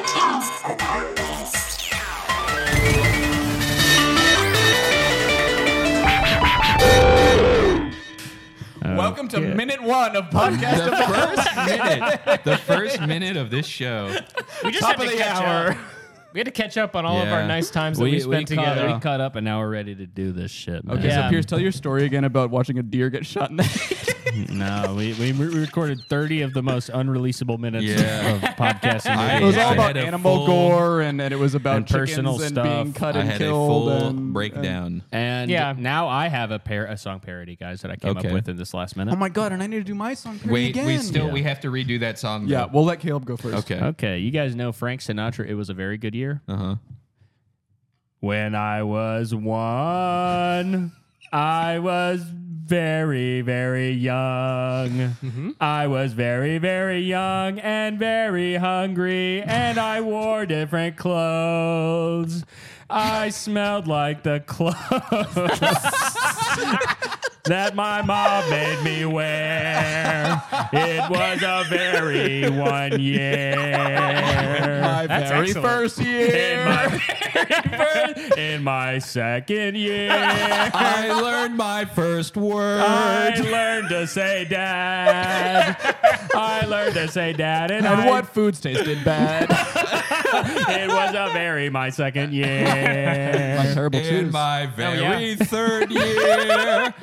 Welcome to minute one of podcast. The first minute of this show. We just Top had of to the catch hour. up. We had to catch up on all of our nice times that we spent together. We caught up and now we're ready to do this shit. Man. Okay, Yeah. so Pierce, tell your story again about watching a deer get shot in the head. No, we recorded 30 of the most unreleasable minutes Yeah. of podcasting. It was all I about had a animal full- gore, and it was about and chickens personal and stuff. being cut I and had a killed. full and, breakdown. And Yeah. now I have a song parody, guys, that I came up Okay. with in this last minute. oh my god! And I need to do my song parody Wait, again. we have to redo that song. Yeah, though. we'll let Caleb go first. Okay. Okay, you guys know Frank Sinatra, It Was a Very Good Year? Uh-huh. When I was one, I was very, very young. I was very, very young and very hungry, and I wore different clothes. I smelled like the clothes that my mom made me wear. It was a very one year. My very excellent. first year. In my second year, I learned my first word. I learned to say dad. I learned to say dad, and what foods tasted bad? it was a very my second year. My terrible In twos. my very yeah. third year.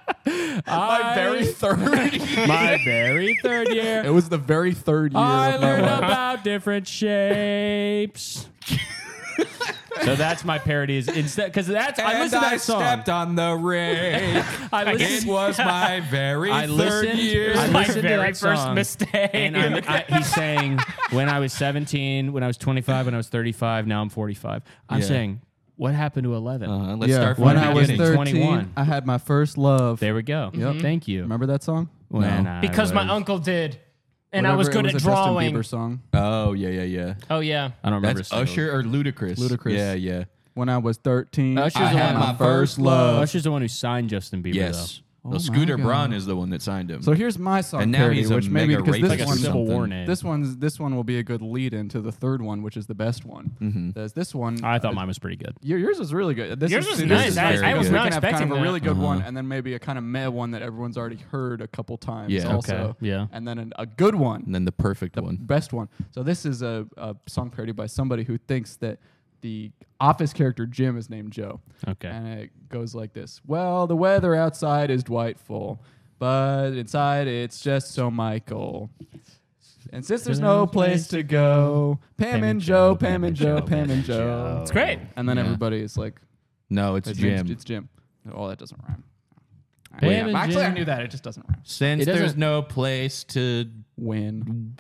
My very third year. My very third year. It was the very third year I of my learned life. about different shapes. So that's my parody. Is instead because that's I And listen to I that song. stepped on the rake. I It listen. was my very I third listened- year. I My listened to very that first song, mistake. And he's saying, when I was 17, when I was 25, when I was 35, now I'm 45. I'm Yeah. saying, what happened to 11? Let's start from when the I was beginning. 13, 21. I had my first love. There we go. Thank you. Remember that song? When No. I because my was- uncle did, and I was Whatever, good it at was a Justin drawing. Bieber song. Oh, yeah. Oh yeah. I don't remember. That's a single- Usher or Ludacris? Ludacris. Yeah. When I was 13, Usher's I the had one- my first love. Usher's the one who signed Justin Bieber, Yes. Oh Well, Scooter my Braun God. is the one that signed him. So here's my song and now parody, he's a which maybe mega because though. this Like a one, Civil War something. name. this one will be a good lead into the third one, which is the best one. There's this one. I thought mine was pretty good. Yours was really good. Yours was this nice. is I because was we not can have kind expecting of a that. really good one, and then maybe a kind of meh one that everyone's already heard a couple times. Yeah. Also. Okay, yeah. And then a good one. and then the perfect one. Best one. So this is a song parody by somebody who thinks that the Office character Jim is named Joe. Okay. And it goes like this. Well, the weather outside is delightful, but inside it's just so Michael. And since there's no place to go, Pam and Joe, Pam and Joe, Pam and Joe. It's great. And then Yeah. everybody is like, No, it's his Jim. name's- It's Jim. Oh, that doesn't rhyme. Pam Yeah, and actually, I Jim. knew that. It just doesn't rhyme. Since It doesn't- there's no place to Win.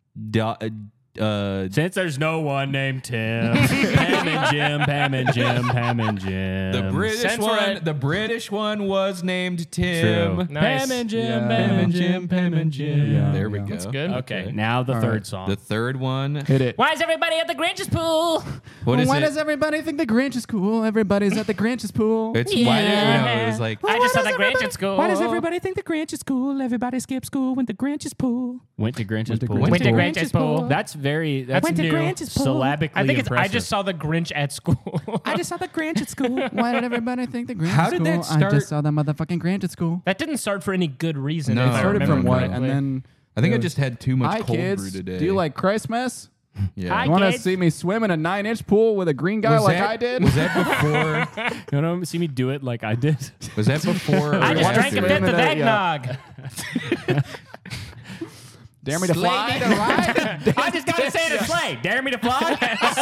Since there's no one named Tim, Pam and Jim, Pam and Jim, Pam and Jim. the British Since we're one, at- the British one was named Tim. True. Nice. Pam and Jim, Yeah. Pam and Jim, Pam and Jim. Yeah. There we go. That's good. Okay, now the All third right. song. The third one. Hit it. Why is everybody at the Grinch's pool? What is Why it? does everybody think the Grinch is cool? Everybody's at the Grinch's pool. It's Yeah. why did no, it was like I just saw the Grinch at school. think the Grinch is cool? Everybody skipped school, went to Grinch's pool. Went to Grinch's Went to pool. Grinch's Went to pool. Grinch's pool. That's very. That's Went to new. Grinch's pool. Syllabically I think it's. I impressive. just saw the Grinch at school. I just saw the Grinch at school. Why did everybody think the Grinch How is did cool? that I start? just saw the motherfucking Grinch at school. That didn't start for any good reason. No. if It I started Started remember from what? correctly. And then I think I it was, just had too much Hi cold brew kids, today. do you like Christmas? Yeah. Hi, You want to kids. see me swim in a 9-inch pool with a green guy like that, I did? Was that before? You want to see me do it like I did? Was that before? I just Wanna drank a swim fifth in of a- eggnog. Dare me to fly? I just got to say it in sleigh. Dare me to fly?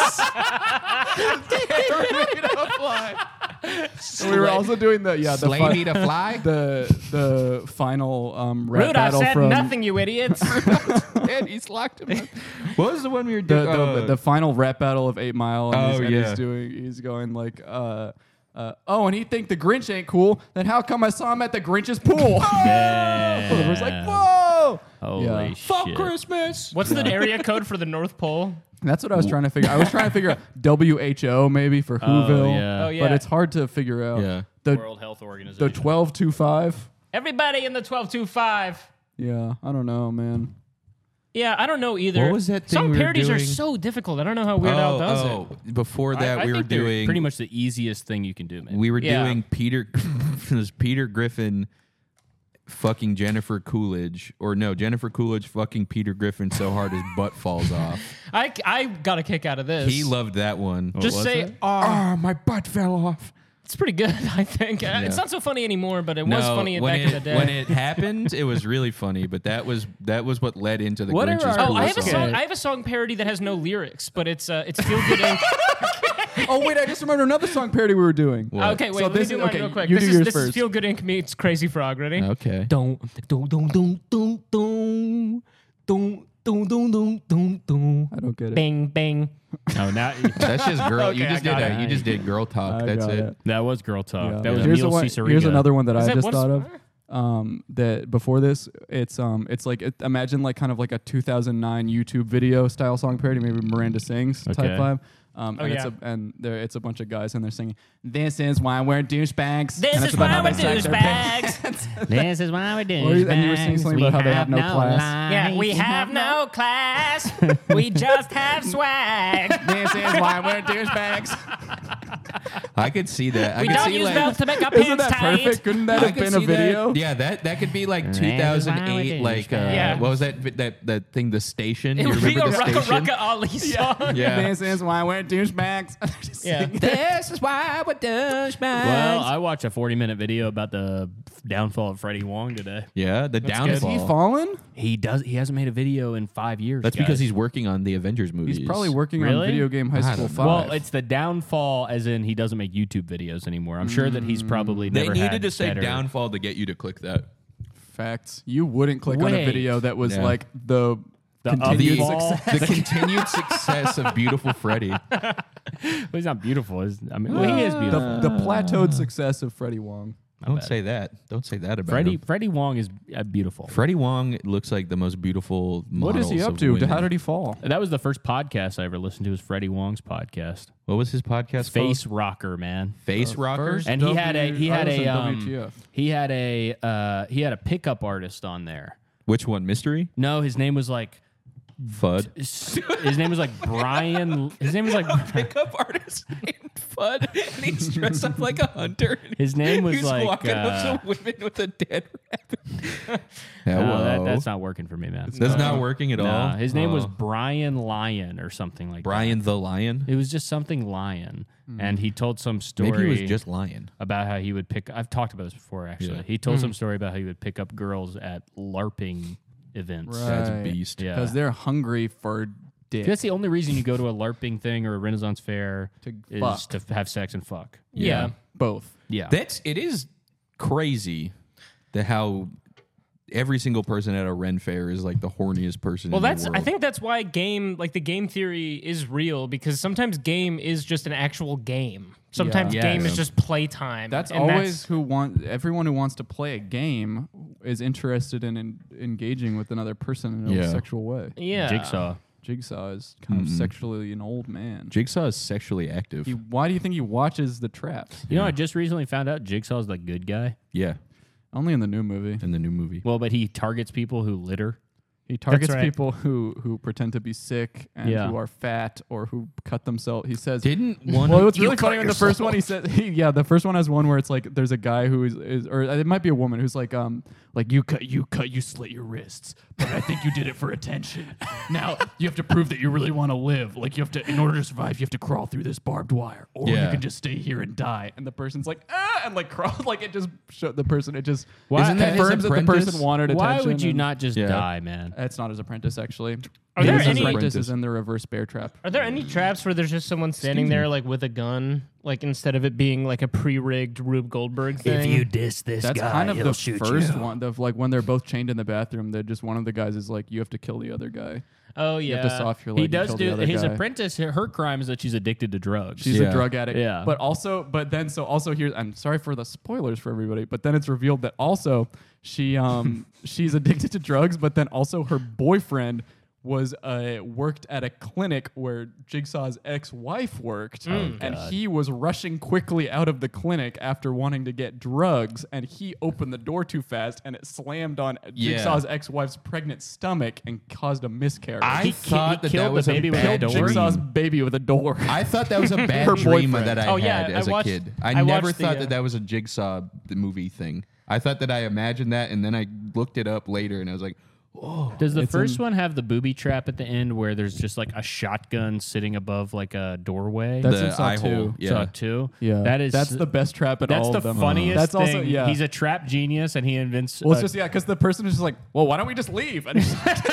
We were also doing the Slay me to fly? the final rap Rudolph battle said from nothing, you idiots. And he's locked him up. What was the one we were doing? the final rap battle of 8 Mile. And Oh, yeah. he's going like oh, and he think the Grinch ain't cool. Then how come I saw him at the Grinch's pool? It was like, whoa! Holy Yeah. shit! Fuck Christmas. What's the area code for the North Pole? That's what I was trying to figure. I was trying to figure out WHO maybe for Whoville. yeah. Oh, yeah. But it's hard to figure out. Yeah. The World Health Organization. the 1225. Everybody in the 1225. Yeah, I don't know, man. Yeah, I don't know either. What was that thing Song we were parodies are doing? so difficult. I don't know how Weird Al does it. Before that, I we were think they're doing pretty much the easiest thing you can do, man. We were Yeah. doing Peter Peter Griffin fucking Jennifer Coolidge, or no, Jennifer Coolidge fucking Peter Griffin so hard his butt falls off. I got a kick out of this. He loved that one. Just was say, it? My butt fell off. it's pretty good, I think. It's not so funny anymore, but it was funny back in the day. When it happened, it was really funny, but that was what led into the What are Grinch's our- Cool I have a song. song. I have a song parody that has no lyrics, but it's feel good. Oh wait, I just remembered another song parody we were doing. What? Okay, wait. So let me this do is- mine okay, real quick. you This do is yours this is first. Feel Good Inc. meets Crazy Frog. Ready? Okay. Don't. I don't get it. Bang bang. Oh, now That's just girl. Okay, you just I got did it. You just did girl talk. I That's got it. that was girl talk. Yeah. That was here's, Emil one, Ciceriga. here's another one that Is I that just what's- thought of. That before this, it's like imagine like kind of like a 2009 YouTube video style song parody, maybe Miranda Sings type Okay. vibe. And it's a bunch of guys and they're singing, "This is why we're douchebags." This And is it's about why how we're they sex their douchebags. This is why we do. And you were singing something about how they have no class. Yeah, we have no class. We just have swag. This is why we're douchebags. I could see that. I We could don't see use like, belts to make our Isn't pants that tight. perfect? Couldn't that I have could been a see that. video? Yeah, that could be like This is why we 2008. do Like Yeah. what was that thing? The Station. It You would be a remember the Rucka Station? Rucka Ali song. Yeah. This is why we're douchebags. Yeah. This is why we're douchebags. Well, I watched a 40-minute video about the downfall of Freddie Wong today. Yeah, the Is downfall. he fallen? He hasn't made a video in 5 years. That's guys. because he's working on the Avengers movies. He's probably working on Really? Video Game High I School don't 5. know. Well, it's the downfall, as in he doesn't make YouTube videos anymore. I'm sure that he's probably They never needed had to say better- downfall to get you to click that. Facts. You wouldn't click on a Wait. video that was Yeah. like the continued success. The continued success of Beautiful Freddy. Well, he's not beautiful. He is beautiful. The plateaued success of Freddie Wong. Don't say that. Don't say that about him. Freddie Wong is beautiful. Freddie Wong looks like the most beautiful models. What is he up of to? women. How did he fall? That was the first podcast I ever listened to. Was Freddie Wong's podcast, What was his podcast Face called? Rocker, man. Face Rockers? First And he had a WTF. he had a pickup artist on there. Which one? Mystery? No, his name was like Fudd? his name was like Brian. His name was like Pickup artist named Fudd, and he's dressed up like a hunter. his name was He's like. walking up to women with a dead rabbit. No, that's not working for me, man. That's not working at all. Nah, his name was Oh. Brian Lyon or something like Brian the Lion. that. It was just something Lion, and he told some story. Maybe he was just Lion. about how he would pick. I've talked about this before, actually. Yeah. He told some story about how he would pick up girls at LARPing events. Right. That's a beast. Yeah. Because they're hungry for dick. That's the only reason you go to a LARPing thing or a Renaissance fair To is fuck. to have sex and fuck. Yeah. Both. Yeah. It is crazy that how every single person at a Ren fair is like the horniest person Well, in the world. I think that's why the game theory is real, because sometimes game is just an actual game. Sometimes Yeah. game Yes. is just playtime. That's and always everyone who wants to play a game is interested in engaging with another person in a Yeah. sexual way. yeah. Jigsaw. Jigsaw is kind of sexually an old man. Jigsaw is sexually active. Why do you think he watches the traps? You know, I just recently found out Jigsaw's the good guy. Yeah, Only in the new movie. in the new movie. Well, but he targets people who litter. He targets right. people who pretend to be sick and Yeah. who are fat or who cut themselves. He says, Didn't one? well, what's You really cut funny in the first one, he said, the first one has one where it's like there's a guy who is or it might be a woman who's like you slit your wrists, but I think you did it for attention. Now you have to prove that you really want to live. Like you have to, in order to survive, you have to crawl through this barbed wire, or you Yeah. can just stay here and die. And the person's like, and like crawls, like it just showed the person. It just Isn't that his confirms that the apprentice? person wanted attention. Why would you and- not just Yeah. die, man? That's not his apprentice, actually. Are there His any- apprentice is in the reverse bear trap? Are there any traps where there's just someone standing there like with a gun, like instead of it being like a pre-rigged Rube Goldberg thing? diss this That's kind of the first one. Of like when they're both chained in the bathroom, they're just one of the guys is like, you have to kill the other guy. Oh You yeah. have to saw off your leg. He and does kill the do other his guy. apprentice. Her crime is that she's addicted to drugs. She's Yeah. a drug addict. Yeah. But also here, I'm sorry for the spoilers for everybody, but then it's revealed that also she she's addicted to drugs, but then also her boyfriend was worked at a clinic where Jigsaw's ex-wife worked, and he was rushing quickly out of the clinic after wanting to get drugs, and he opened the door too fast, and it slammed on Jigsaw's ex-wife's pregnant stomach and caused a miscarriage. I thought that killed was the a baby with bad a door? Jigsaw's dream. baby with a door. I thought that was a bad Her dream boyfriend. that I Oh, yeah, had I as watched- a kid. I I never watched thought the, that was a Jigsaw movie thing. I thought that I imagined that, and then I looked it up later, and I was like, Does the It's first in- one have the booby trap at the end where there's just like a shotgun sitting above like a doorway? That's the in Saw eye hole. 2. Yeah. Saw 2? Yeah, That's the best trap at That's all the of them. funniest That's also thing. yeah. He's a trap genius, and he invents. Well, it's just because the person is just like, well, why don't we just leave? And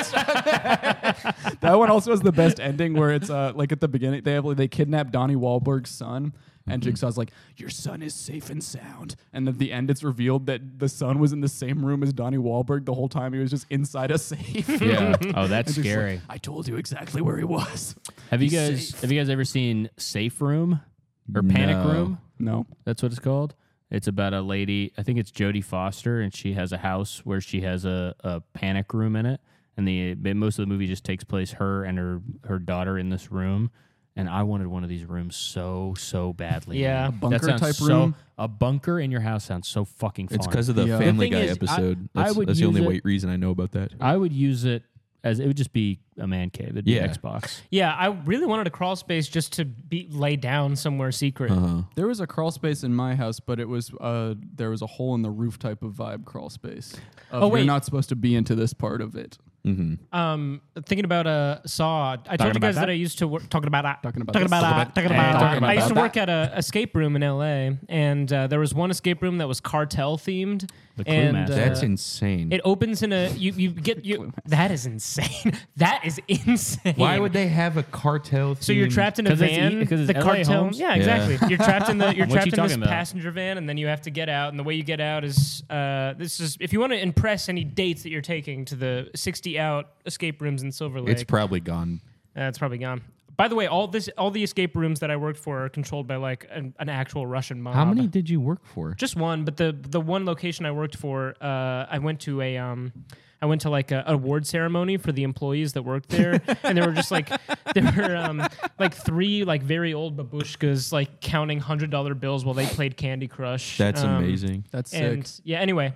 that one also has the best ending where it's like at the beginning they kidnap Donnie Wahlberg's son, and Jigsaw's like, your son is safe and sound, and at the end it's revealed that the son was in the same room as Donnie Wahlberg the whole time. He was just inside a safe. yeah. Oh, that's And just scary. like, I told you exactly where he was. Have you He's guys ever seen Safe Room or Panic No. Room? No. That's what it's called. It's about a lady. I think it's Jodie Foster, and she has a house where she has a panic room in it. And most of the movie just takes place her and her daughter in this room. And I wanted one of these rooms so badly. Yeah. man. A bunker That sounds type so- room? A bunker in your house sounds so fucking fun. it's because of the Yeah. Family The thing Guy is, episode. I That's, would that's the use only it- reason I know about that. I would use it as it would just be a man cave. It'd be Yeah. Xbox. Yeah, I really wanted a crawl space just to lay down somewhere secret. There was a crawl space in my house, but it was there was a hole in the roof type of vibe crawl space. Oh, wait. You're not supposed to be into this part of it. Thinking about Saw. I told you about guys that? that I used to work talking about Talking about talking this. about Talking about I used to that. work at a escape room in L.A. and there was one escape room that was cartel themed. The Clue and Master. That's insane. it opens in a you get you. That is insane. That is insane. Why would they have a cartel? So you're trapped in a 'Cause it's van. because it's the LA cartel. homes? Yeah, Yeah. exactly. You're trapped in the. You're What trapped you in this talking about? passenger van, and then you have to get out. And the way you get out is this is if you want to impress any dates that you're taking to the 60 out escape rooms in Silver Lake. It's probably gone. It's probably gone. By the way, all the escape rooms that I worked for are controlled by like an actual Russian mob. How many did you work for? Just one, but the one location I worked for, I went to like a award ceremony for the employees that worked there, and there were just like like three like very old babushkas like counting $100 bills while they played Candy Crush. That's amazing. That's sick. And yeah, anyway,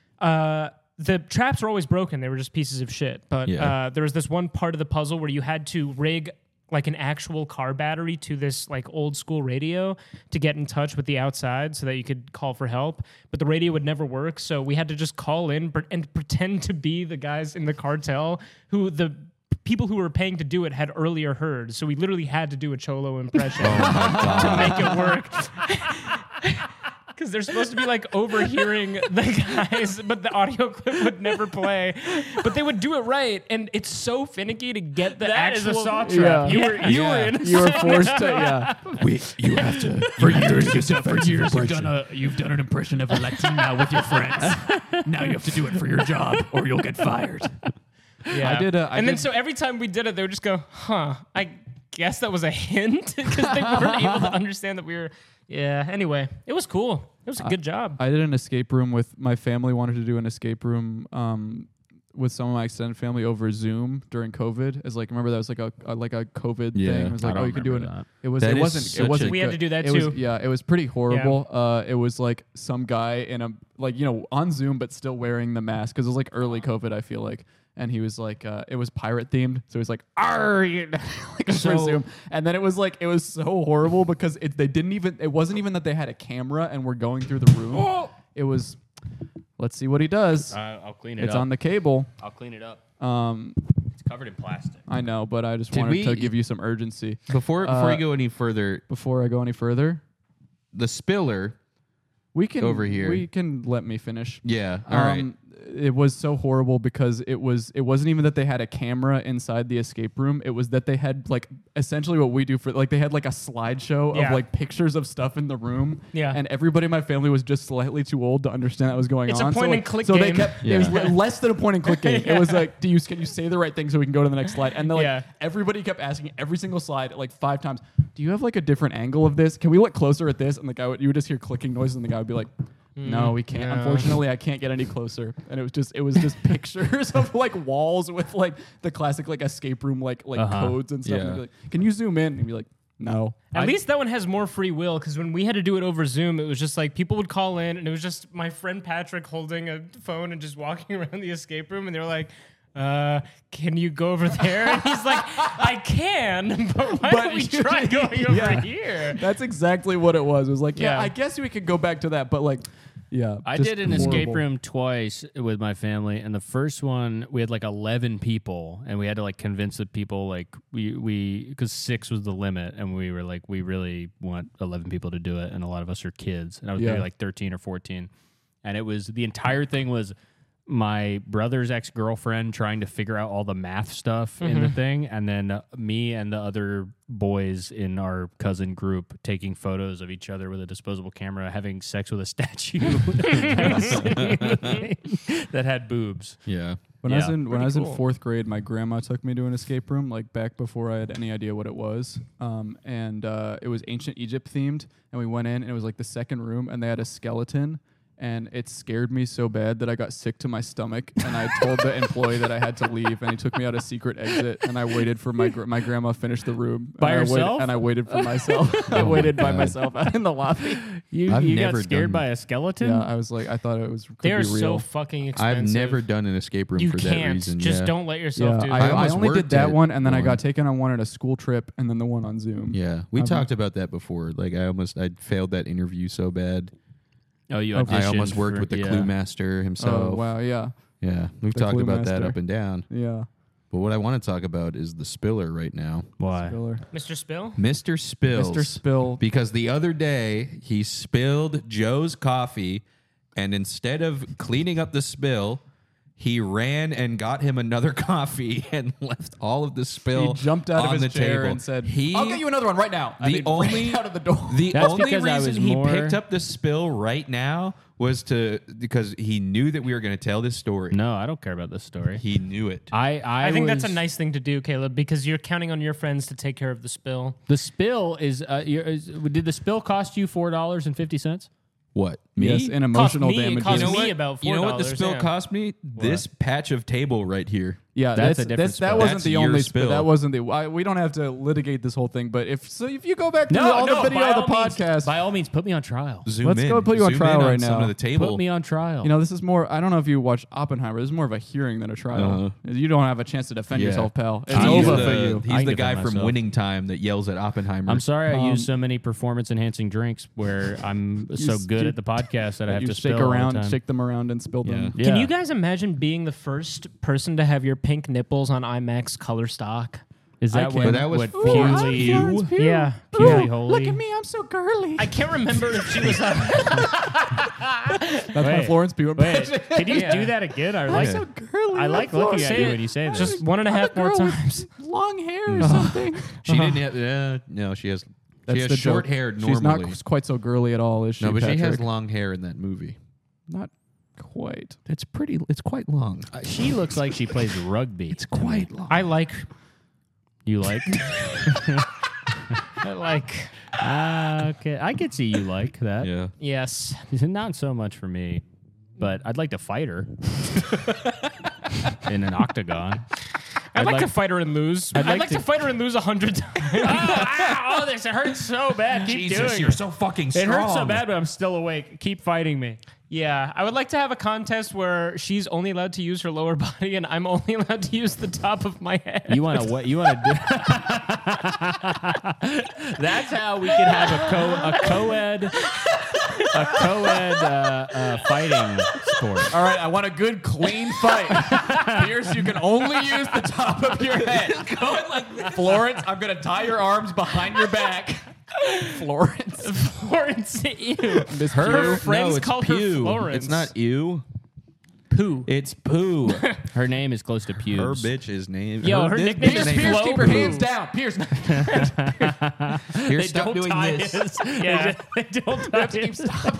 the traps were always broken. They were just pieces of shit. But Yeah. there was this one part of the puzzle where you had to rig like an actual car battery to this like old school radio to get in touch with the outside so that you could call for help. But the radio would never work. So we had to just call in and pretend to be the guys in the cartel who the people who were paying to do it had earlier heard. So we literally had to do a Cholo impression to make it work. Because they're supposed to be like overhearing the guys, but the audio clip would never play. But they would do it right, and it's so finicky to get the That is actual. a saw trap. Yeah. You were Yeah. in. You were forced to, yeah. You have to. For years you've done an impression of a Latina with your friends. Now you have to do it for your job, or you'll get fired. Yeah. I did. And then so every time we did it, they would just go, "Huh, I guess that was a hint," because they weren't able to understand that we were. Yeah. Anyway, it was cool. It was a good job. I did an escape room with my family. Wanted to do an escape room with some of my extended family over Zoom during COVID. As like, remember that was like a COVID Yeah, thing. It was I like, don't oh, you can do it. remember that. It was. That It is wasn't. such It wasn't. We had good. to do that It was- too. yeah, it was pretty horrible. It was like some guy in a like on Zoom, but still wearing the mask because it was like early COVID. I feel like. And he was like, it was pirate themed, so he was like, "Arr!" like over Zoom. And then it was so horrible because it wasn't even that they had a camera and were going through the room. It was, let's see what he does. I'll clean it It's up. on the cable. I'll clean it up. Um, It's covered in plastic. I know, but I just Did wanted we- to give you some urgency Before you go any further, before I go any further. the spiller. We can Over here. We can let me finish. Yeah. All right. It was so horrible because it wasn't even that they had a camera inside the escape room. It was that they had like essentially what we do for like they had like a slideshow Yeah. of like pictures of stuff in the room. Yeah. And everybody in my family was just slightly too old to understand that was going It's a on. point so, and click so they game. kept Yeah. it was less than a point and click game. It was like, can you say the right thing so we can go to the next slide? And then like Yeah. everybody kept asking every single slide like 5 times, do you have like a different angle of this? Can we look closer at this? And the guy you would just hear clicking noises and the guy would be like, No, we can't. Unfortunately, I can't get any closer. And it was just pictures of like walls with like the classic like escape room like codes and stuff. Yeah. And be like, can you zoom in? And be like, no. At least that one has more free will, because when we had to do it over Zoom, it was just like people would call in and it was just my friend Patrick holding a phone and just walking around the escape room, and they were like, can you go over there? And he's like, I can, but why don't we try going over here? That's exactly what it was. It was like, Yeah. I guess we could go back to that, but like, yeah. I just did an escape horrible. room twice with my family, and the first one we had like 11 people, and we had to like convince the people like we because 6 was the limit, and we were like we really want 11 people to do it, and a lot of us are kids, and I was maybe like 13 or 14, and it was the entire thing was my brother's ex-girlfriend trying to figure out all the math stuff in the thing, and then me and the other boys in our cousin group taking photos of each other with a disposable camera having sex with a statue that had boobs. Yeah. When I was Yeah, in when I was in cool. 4th grade, my grandma took me to an escape room, like back before I had any idea what it was. And it was ancient Egypt themed, and we went in, and it was like the second room, and they had a skeleton. And it scared me so bad that I got sick to my stomach, and I told the employee that I had to leave, and he took me out a secret exit, and I waited for my grandma finish the room. By and yourself? I waited for myself. I waited by myself out in the lobby. You I've got never scared done- by a skeleton? Yeah, I was like, I thought it was could They're be real. so fucking expensive. I've never done an escape room You for that can't. reason. Just yeah. don't let yourself do I that. almost only did worked that at one, and then I one. got taken on one at a school trip, and then the one on Zoom. Yeah, we talked about that before. Like I failed that interview so bad. Oh, you I auditioned almost worked for- with the yeah. Clue Master himself. Oh wow, yeah, Yeah, we've The talked Clue about that Master. up and down. yeah. But what I want to talk about is the spiller right now. Why? Spiller. Mr. Spill? Mr. Spills. Mr. Spill. Because the other day he spilled Joe's coffee, and instead of cleaning up the spill, he ran and got him another coffee and left all of the spill. He jumped out on of his the chair table. and said, he, "I'll get you another one right now." And the he only- ran out of the door. The That's only because I reason was he more- picked up the spill right now was because he knew that we were going to tell this story. No, I don't care about this story. He knew it. I think that's a was- nice thing to do, Caleb, because you're counting on your friends to take care of the spill. The spill did the spill cost you $4.50? What? Me? Yes, and emotional me, it damage. cost you know me what? about You know what the $4, spill yeah. cost me? This patch of table right here. Yeah, That's that's, a different that spill. wasn't That's the your only spill. That wasn't the. we don't have to litigate this whole thing, but if you go back to all the video by of the all means- podcast, by all means, put me on trial. Zoom Let's in. go put you on Zoom trial in right some now. of the table. Put me on trial. you know, this is more. I don't know if you watched Oppenheimer. This is more of a hearing than a trial. You don't have a chance to defend Yeah. yourself, pal. It's He's over the- for you. I He's the can guy defend from myself. Winning Time that yells at Oppenheimer. I'm sorry I use so many performance-enhancing drinks where I'm so good you- at the podcast that I have You to shake spill all the around, time. shake them around, and spill them. Yeah. Can you guys imagine being the first person to have your pink nipples on IMAX color stock? Is that can. when But that was what Florence purely, Pugh. Yeah. purely holy? I'm so girly. I can't remember if she was on. That's my Wait. Florence Pugh Wait, impression. can you do that again? I like, so girly. I like looking at you when you say that. Just 1.5 more times. long hair or something. She didn't have. No, she has. That's she has the short joke. hair normally. She's not quite so girly at all, is she? no, but Patrick? she has long hair in that movie. Not quite. It's pretty. It's quite long. She looks like she plays rugby. It's quite long. I like. You like? I like. Okay, I could see you like that. Yeah. Yes. Not so much for me, but I'd like to fight her in an octagon. I'd like to fight her and lose. I'd like like to to- fight her and lose 100 times. Oh, this hurts so bad. Keep doing you're it. so fucking It strong. hurts so bad, but I'm still awake. Keep fighting me. Yeah, I would like to have a contest where she's only allowed to use her lower body and I'm only allowed to use the top of my head. You want to what? You want to do? That's how we can have a co-ed fighting sport. All right, I want a good, clean fight. Pierce, you can only use the top of your head. Going like this. Florence, I'm going to tie your arms behind your back. Florence. Florence, ew. Miss Her Pugh. friends no, it's call her Pew. Florence. It's not you. Pooh. It's Pooh. Her name is close to pubes. Her bitch's name. Yo, her this nickname bitch's is name Pierce, Flo keep her Pooh. hands down. Pierce. Here, They stop don't doing tie this. his. Yeah. They don't tie his.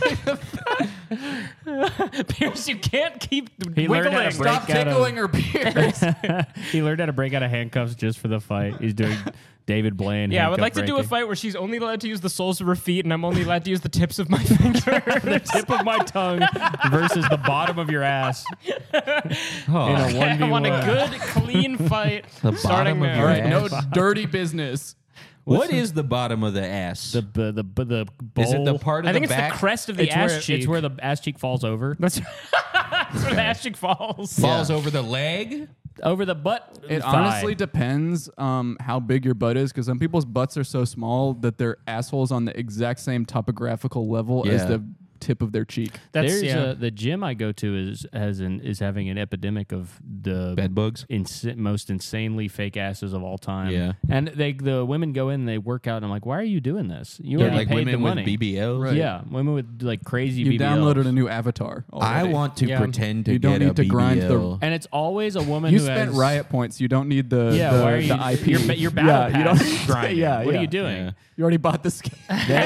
Pierce, you can't keep He learned how wiggling. to break Stop out of- tickling her, Pierce. He learned how to break out of handcuffs just for the fight. He's doing David Blaine. Yeah, I would like handcuff to do a ranking. fight where she's only allowed to use the soles of her feet, and I'm only allowed to use the tips of my fingers. The tip of my tongue versus the bottom of your ass. In a 1v1. I want a good, clean fight. Starting bottom of now. your All right, ass. no dirty business. What is the bottom of the ass? The bowl. Is it the part of I think the it's back the crest of the It's ass where, cheek. it's where the ass cheek falls over. That's where the ass cheek falls. falls over the leg? Over the butt. It thigh. honestly depends how big your butt is, because some people's butts are so small that their asshole's on the exact same topographical level as Yeah. the tip of their cheek. That's There's the gym I go to is having an epidemic of the Bed bugs? most insanely fake asses of all time. Yeah. And the women go in and they work out and I'm like, why are you doing this? You Yeah, already like paid women the with money. BBLs? Right. Yeah, women with like crazy You BBLs. downloaded a new avatar. I already. want to Yeah. pretend to You don't get need a to grind the- BBL. and it's always a woman You who spent has riot points. You don't need the Yeah, the, why are you the IP. your battle you pass don't grinding? Yeah, what yeah. are you doing? Yeah. You already bought the skin.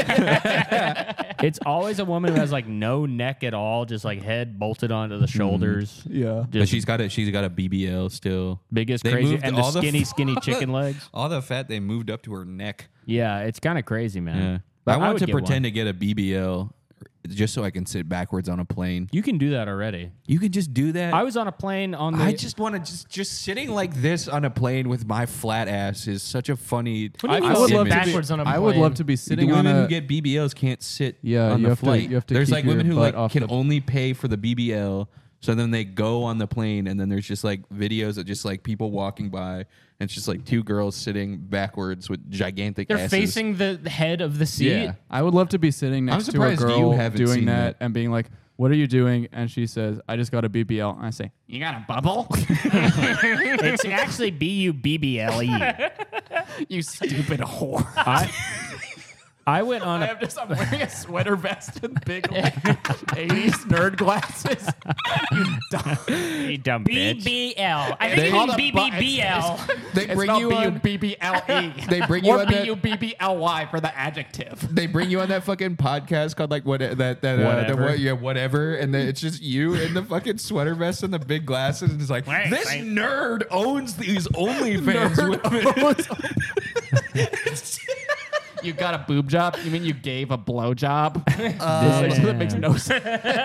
It's always a woman who has like no neck at all, just like head bolted onto the shoulders. Yeah. But Just she's got a BBL still. biggest They crazy moved and the all the skinny chicken legs. All the fat they moved up to her neck. Yeah, it's kind of crazy, man. Yeah. But I want would to get pretend one. to get a BBL just so I can sit backwards on a plane. You can do that already. You can just do that. I was on a plane on the. I just want to just sitting like this on a plane with my flat ass is such a funny. What do you mean I would sit love to backwards be, on a I would plane? love to be The sitting on women a who get BBLs can't sit Yeah, on you the have to- flight. you have to There's keep like women your who butt like off can the- only pay for the BBL, so then they go on the plane, and then there's just like videos of just like people walking by, and it's just like two girls sitting backwards with gigantic They're asses. facing the head of the seat. Yeah. I would love to be sitting next to a surprised you girl haven't doing seen that that. and being like, "What are you doing?" And she says, "I just got a BBL." And I say, "You got a bubble?" it's actually BUBBLE. You stupid whore. I went on. I'm wearing a sweater vest and big like, 80s nerd glasses. You dumb bitch. BBL. I think call you them mean buttons. BBBL. They It's bring not you on. BUBBLE. They bring you or on that. BUBBLY for the adjective. They bring you on that fucking podcast called like what that Whatever. whatever, and then it's just you in the fucking sweater vest and the big glasses, and it's like this nerd owns these OnlyFans women. You got a boob job? You mean you gave a blow job? That makes no sense.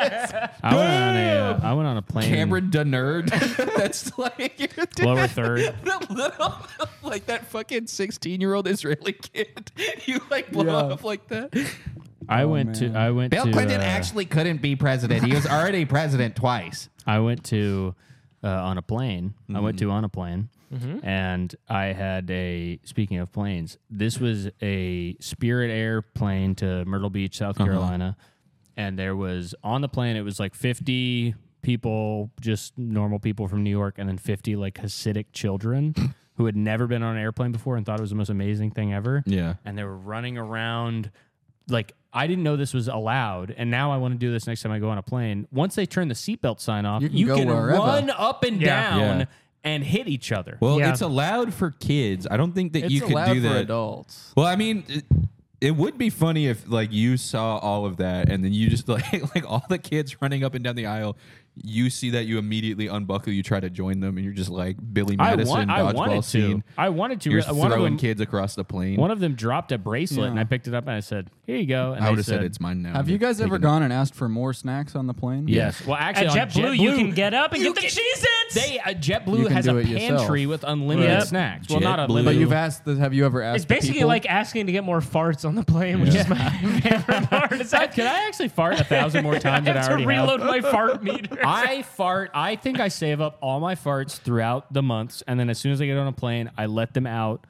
I went on a plane. Cameron the nerd. That's like Lower third. the little like that fucking 16-year-old Israeli kid. You like blow Yeah. up like that. I went to. Bill Clinton actually couldn't be president. He was already president twice. I went to on a plane. I went to on a plane. And I had speaking of planes, this was a Spirit Air plane to Myrtle Beach, South Carolina. And there was, on the plane, it was like 50 people, just normal people from New York, and then 50 like Hasidic children who had never been on an airplane before and thought it was the most amazing thing ever. Yeah. And they were running around. Like, I didn't know this was allowed, and now I want to do this next time I go on a plane. Once they turn the seatbelt sign off, You can go wherever. run up and Yeah. down Yeah. and hit each other. Well, Yeah. it's allowed for kids. I don't think that you It's could allowed do for that. adults. Well, I mean, it would be funny if like you saw all of that and then you just like all the kids running up and down the aisle. You see that, you immediately unbuckle, you try to join them, and you're just like Billy Madison I dodgeball wanted to. scene. I wanted to. You're One of throwing them, kids across the plane. one of them dropped a bracelet, and Yeah. I picked it up and I said, "Here you go." And I they would have said it's mine now. Have you guys ever gone and asked for more snacks on the plane? Yes. Well, actually, At on JetBlue, you can get up and get the Cheez-Its. They You JetBlue can has do a it yourself. pantry with unlimited Yep. snacks. Well, not JetBlue. unlimited. But you've asked. Have you ever asked? It's the basically people? like asking to get more farts on the plane, which is my favorite part. Is that Can I actually fart 1,000 more times I than I have to already reload have? my fart meter? I fart. I think I save up all my farts throughout the months, and then as soon as I get on a plane, I let them out.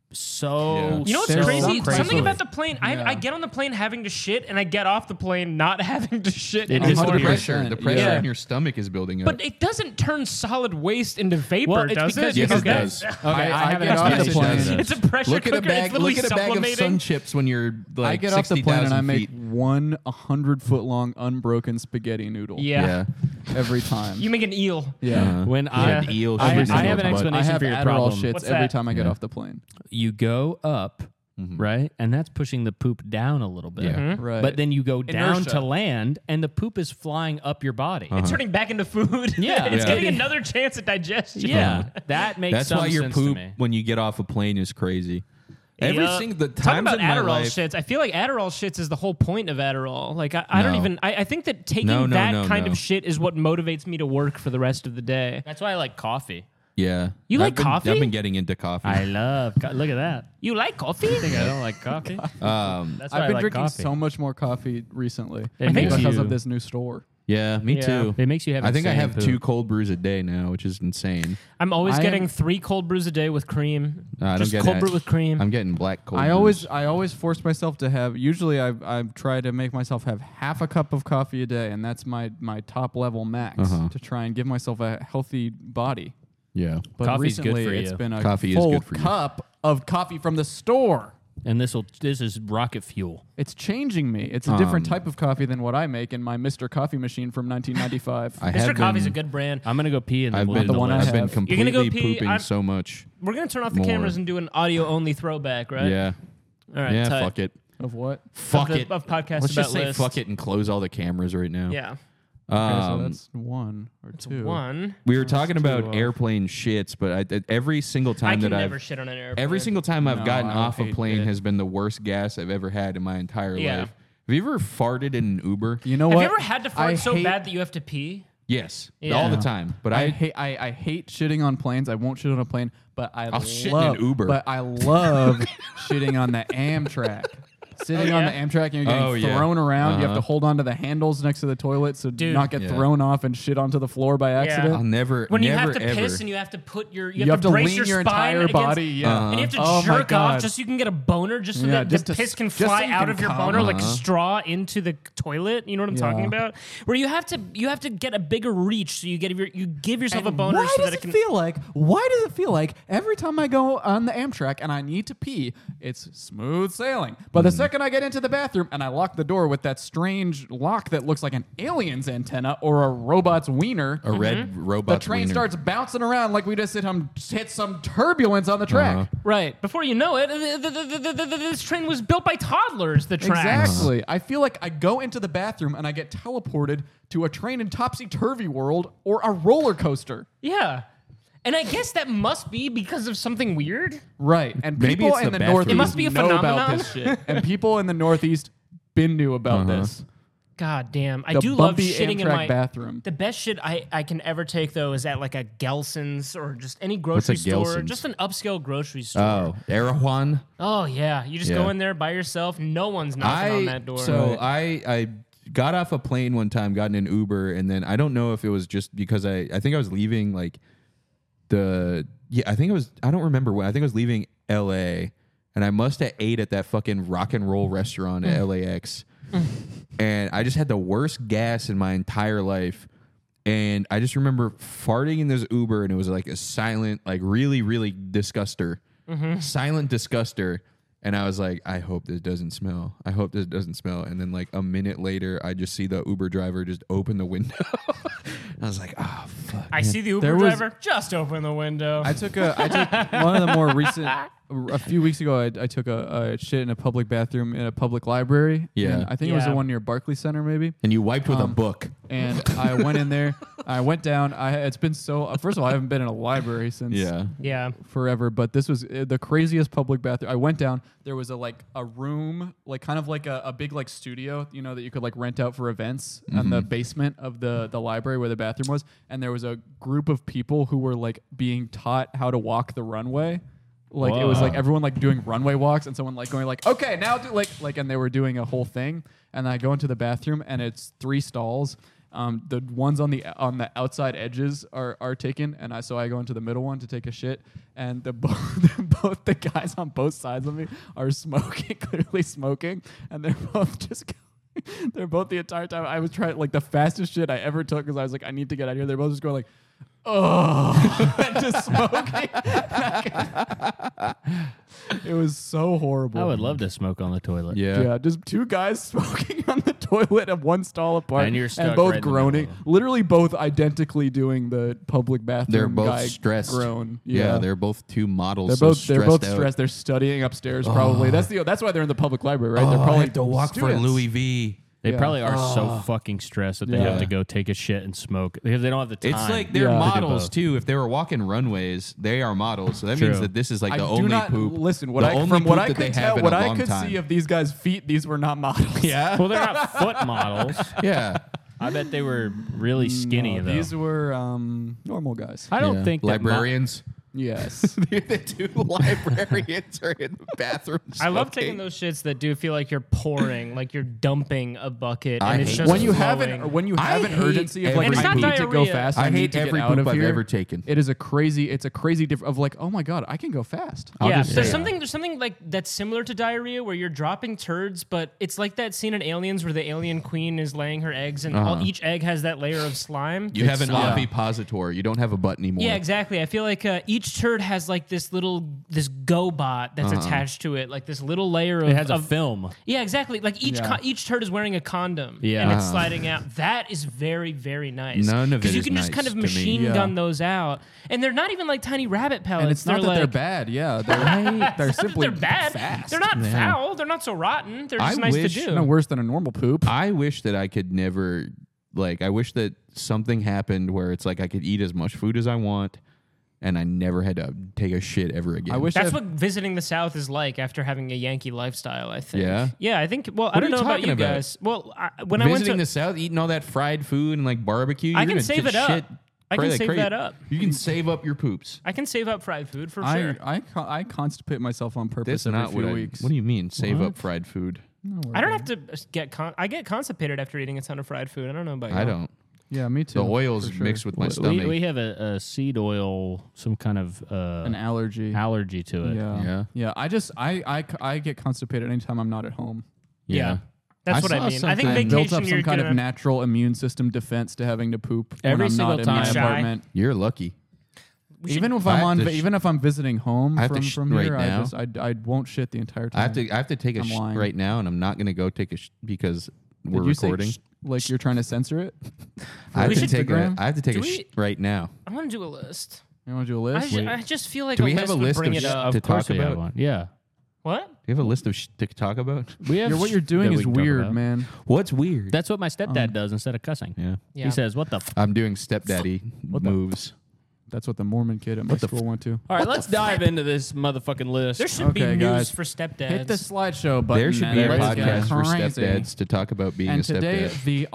So Yeah. You know what's There's crazy? some crazy- Something about the plane. Yeah. I get on the plane having to shit, and I get off the plane not having to shit. It anymore. just the 100%. pressure? The pressure Yeah. in your stomach is building up. But it doesn't turn solid waste into vapor, Well, it's does because- it? yes, it Okay. does. Okay, I have get an off the explanation. plane. It's a pressure Look at a cooker. bag. It's literally Look at a bag of sublimating. sun chips when you're like I get off the plane and I 60,000 make feet. one 100-foot long unbroken spaghetti noodle. Yeah. Every time. You make an eel. yeah. When Yeah. I, eel I, shit I in have an his butt. I explanation have for your Adderall problem. shits What's every that? time I get Yeah. off the plane. You go up, right, and that's pushing the poop down a little bit. Yeah. Right. But then you go down Inertia. to land, and the poop is flying up your body. It's turning back into food. Yeah. it's Yeah. getting another chance at digestion. Yeah, that makes That's some why your sense poop to me. when you get off a plane is crazy. The Talking times about in my Adderall life. shits, I feel like Adderall shits is the whole point of Adderall. Like I don't No. even. I think that taking No, that kind no. of shit is what motivates me to work for the rest of the day. That's why I like coffee. Yeah. You like I've been- coffee? I've been getting into coffee. I love. Look at that. You like coffee? I think I don't like coffee. That's why I've I been like drinking coffee. so much more coffee recently. It I think makes because you- of this new store. yeah, me Yeah. too. It makes you have. I think I insane have poop. 2 cold brews a day now, which is insane. I'm always I getting am- 3 cold brews a day with cream. I don't Just get cold that. brew with cream. I'm getting black cold I brews. always force myself to have. Usually, I try to make myself have half a cup of coffee a day, and that's my top level max to try and give myself a healthy body. Yeah. But Coffee's good recently, for it's you. been a Coffee is full good for you. cup of coffee from the store. And this is rocket fuel. It's changing me. It's a different type of coffee than what I make in my Mr. Coffee machine from 1995. I Mr. have Coffee's been, a good brand. I'm gonna go pee and then I've we'll been, do the one I list. I've been have. You're gonna completely go pee? pooping I'm- so much. We're gonna turn off the More. cameras and do an audio only throwback, right? Yeah. All right. Yeah, tight. fuck it. Of what? Fuck of it. Of podcasts Let's about just say lists. fuck it and close all the cameras right now. Yeah. Okay, so Um, that's 1 or 2. One. we were talking about two, airplane shits, but every single I time can that never I've shit on an airplane. every single time I've No, gotten I off a hate plane it. has been the worst gas I've ever had in my entire Yeah. life. Have you ever farted in an Uber? You know Have what? you ever had to fart I so hate- bad that you have to pee? Yes, Yeah. all the time. But I hate shitting on planes. I won't shit on a plane, but I'll shit in an Uber. But I love shitting on the Amtrak. Sitting on the yeah? Amtrak and you're getting Oh, yeah. thrown around. You have Uh-huh. to hold on to the handles next to the toilet so Dude. not get Yeah. thrown off and shit onto the floor by accident. I'll never, When you never, have to ever. piss and you have to put your You have to brace lean your your spine entire against, body. Yeah. and you have to Oh my jerk God. off just so you can get a boner, just so Yeah, that just the to- piss can just so fly you out can of your come. boner like Uh-huh. straw into the toilet. You know what I'm talking Yeah. about? Where you have to get a bigger reach, so you give yourself a And boner why so does that it can. feel like? Why does it feel like every time I go on the Amtrak and I need to pee, it's smooth sailing? But the second I get into the bathroom and I lock the door with that strange lock that looks like an alien's antenna or a robot's wiener, A red the robot. train starts bouncing around like we just hit some turbulence on the track. Right. Before you know it, this train was built by toddlers. The tracks. Exactly. I feel like I go into the bathroom and I get teleported to a train in topsy-turvy world or a roller coaster. Yeah. And I guess that must be because of something weird. Right. And Maybe people it's in the the bathroom. Northeast It must be a know about phenomenon. this shit. And people in the Northeast been knew about this. God damn. I The do love bumpy shitting in Amtrak my bathroom. The best shit I can ever take though is at like a Gelson's or just any grocery store, Gelson's? just an upscale grocery store. Oh, Erewhon. Oh yeah, you just Yeah. go in there by yourself. No one's knocking on that door. So I got off a plane one time, got in an Uber, and then I don't know if it was just because I think I was leaving like I don't remember when. I think I was leaving LA and I must have ate at that fucking rock and roll restaurant at LAX. And I just had the worst gas in my entire life. And I just remember farting in this Uber, and it was like a silent, like really, really disguster. Silent disguster. And I was like, I hope this doesn't smell. I hope this doesn't smell. And then like a minute later, I just see the Uber driver just open the window. I was like, oh, fuck. I see the Uber There was- driver just open the window. I took one of the more recent. A few weeks ago, I took a shit in a public bathroom in a public library. Yeah. And I think it was Yeah. the one near Barclays Center, maybe. And you wiped with a book. And I went in there. I went down. It's been so. First of all, I haven't been in a library since yeah. forever. But this was the craziest public bathroom. I went down. There was a room, like kind of like a big like studio, you know, that you could like rent out for events in the basement of the library where the bathroom was. And there was a group of people who were like being taught how to walk the runway. Like it was Whoa. like everyone like doing runway walks and someone like going like, okay, now do like and they were doing a whole thing. And I go into the bathroom and it's 3 stalls. The ones on the outside edges are taken, and so I go into the middle one to take a shit, and both the guys on both sides of me are smoking, clearly smoking, and they're both just. They're both the entire time I was trying like the fastest shit I ever took because I was like I need to get out of here. They're both just going like, oh, and just smoking. It was so horrible. I would love to smoke on the toilet. Yeah, just 2 guys smoking on the toilet at one stall apart, And you're stuck both right in the groaning, middle. literally both identically doing the public bathroom. They're both guy stressed. Groan. Yeah, they're both 2 models. they're so both out. stressed. They're studying upstairs probably. That's why they're in the public library, right? They're I probably have to walk students. for Louis V. They Yeah. probably are so fucking stressed that they Yeah. have to go take a shit and smoke because they don't have the time. It's like they're Yeah. models both. too. If they were walking runways, they are models. So that True. means that this is like I the do only not poop. listen. the only From what poop I that they could have tell, in what a I long could time. see of these guys' feet, these were not models. Yeah. well, they're not foot models. Yeah. I bet they were really skinny No, though. these were normal guys. I don't Yeah. think that librarians. Yes. The two librarians are in the bathroom. I love smoking. taking those shits that do feel like you're pouring, like you're dumping a bucket, I and it's hate just when you flowing. have an hate urgency of like every I poop. need It's to not go diarrhea. fast. I need hate to get every out poop of I've here. ever taken. It is a crazy difference of like, oh my god, I can go fast. I'll Yeah, just there's say it. something like that's similar to diarrhea where you're dropping turds, but it's like that scene in Aliens where the alien queen is laying her eggs and each egg has that layer of slime. You have an yeah. ovipositor. You don't have a butt anymore. Yeah, exactly. I feel like each turd has like this GoBot that's attached to it, like this little layer of. it has a of- film. Yeah, exactly. Like each Yeah. each turd is wearing a condom, Yeah. and it's sliding out. That is very very nice. None of it you is can just nice kind of to me. machine Yeah. gun those out, and they're not even like tiny rabbit pellets. And it's not that like, they're bad. Yeah, they're Not that simply they're bad. fast. They're not foul. They're not so rotten. They're just I nice wish- to do. no worse than a normal poop. I wish that I could never, like, I wish that something happened where it's like I could eat as much food as I want and I never had to take a shit ever again. I wish That's I- what visiting the South is like after having a Yankee lifestyle, I think. Yeah? Yeah, I think. Well, I What don't are you know about talking you about? guys. Well, when I went Visiting to. the South, eating all that fried food and like barbecue, I you're can gonna save get it up. shit I can probably like save crazy. that up. You can save up your poops. I can save up fried food for I, sure. I constipate myself on purpose That's every not few what weeks. What do you mean, save up fried food? I don't have to get I get constipated after eating a ton of fried food. I don't know about you. I don't. Yeah, me too. The oil's for sure. mixed with my stomach. We have a seed oil, some kind of An allergy. allergy to it. Yeah. Yeah. I get constipated anytime I'm not at home. Yeah. That's what I saw mean. I think something- I've built vacation up you're some kind gonna of natural immune system defense to having to poop Every when I'm single not in my time. Shy. apartment. You're lucky. Even if I I'm have on, to sh- even if I'm visiting home I have to from, sh- from right here, now. I won't shit the entire time. I have to take a I'm lying. right now, and I'm not going to go take a because Did we're you say recording. like you're trying to censor it. I have We to should- take a. Instagram? I have to take Do a we- right now. I want to do a list. You want to do a list? I just feel like Do a we list have a would list bring of it sh- up. to Of course talk we have about? one. Yeah. What? Do you have a list of to talk about? We have What you're doing that we is can talk weird, about. man. What's weird? That's what my stepdad does instead of cussing. yeah, Yeah. He says, "What the?" I'm doing stepdaddy the- moves. That's what the Mormon kid at my school went to. All right, let's dive into this motherfucking list. There should Okay, be news guys. for stepdads. Hit the slideshow button. There should be and a let's get podcast for crazy. stepdads to talk about being And a today stepdad.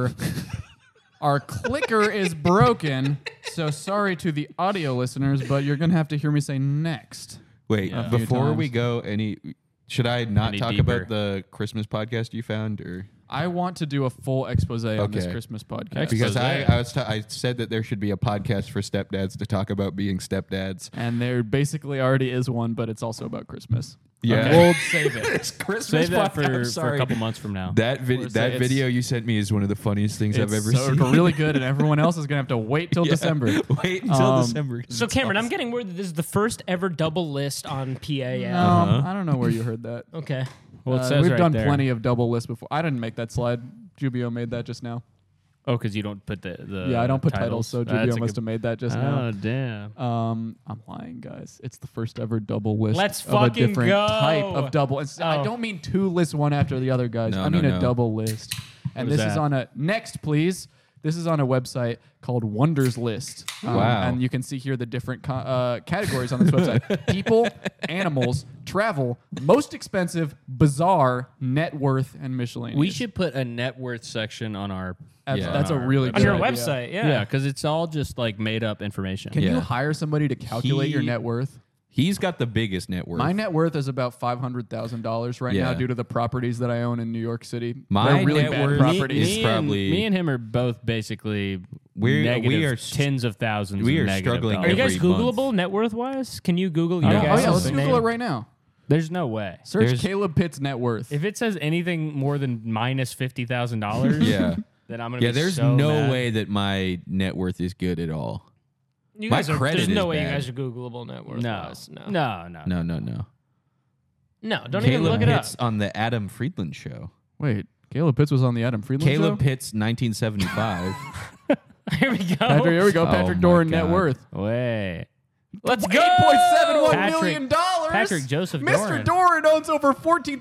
our clicker is broken. So sorry to the audio listeners, but you're gonna have to hear me say next. Wait, a few before we times. go, should I not Any talk deeper? about the Christmas podcast you found, or I want to do a full expose on this Okay. Christmas podcast. because Expose. I said that there should be a podcast for stepdads to talk about being stepdads. And there basically already is one, but it's also about Christmas. Yeah. We'll save it. It's Christmas. Save that podcast, for a sorry. couple months from now. That Or say that it's- video you sent me is one of the funniest things I've It's ever so seen. really good, and everyone else is gonna have to wait till December. Wait until Um, December. So Cameron, I'm getting word that this is the first ever double list on PA. I don't know where you heard that. Okay. Well, it says we've right done there. plenty of double lists before. I didn't make that slide. Jubio made that just now. Oh, because you don't put the Yeah, I don't put titles, so That's Jubio a must good- have made that just Oh now. damn! I'm lying, guys. It's the first ever double list Let's of a fucking different go. type of double. I Oh. don't mean two lists one after the other, guys. No, I mean no, a no. double list. And What is this is that? on a next, please. This is on a website called Wonders List. Wow. And you can see here the different categories on this website: people, animals, travel, most expensive, bizarre, net worth, and miscellaneous. We should put a net worth section on our. That's a really On good your idea. website, yeah. Yeah, because it's all just like made up information. Can you Yeah. hire somebody to calculate your He- net worth? He's got the biggest net worth. My net worth is about $500,000 right now Yeah. due to the properties that I own in New York City. My They're really net bad worth properties. is probably- me and him are both basically we negative are tens of thousands. we of are negative struggling Are you dollars. guys every month. Googleable net worth wise? Can you Google Oh, your yeah. Oh guys' yeah, let's name? Google it right now. There's no way. Search There's- Caleb Pitt's net worth. If it says anything more than minus $50,000, Yeah. then I'm gonna. Yeah, be there's so no mad. way that my net worth is good at all. You My guys are, credit there's is no way you bad. guys are Googleable net worth No, wise. No. no, no. No, don't even Caleb look it up. Pitts on the Adam Friedland show. Wait, Caleb Pitts was on the Adam Friedland Caleb show? Pitts, 1975. Here we go. Patrick, here we go. Oh Patrick my Doran net God. worth. Way. Let's go. $8.71 Patrick- million dollars. Patrick Joseph Mr. Doran. Doran owns over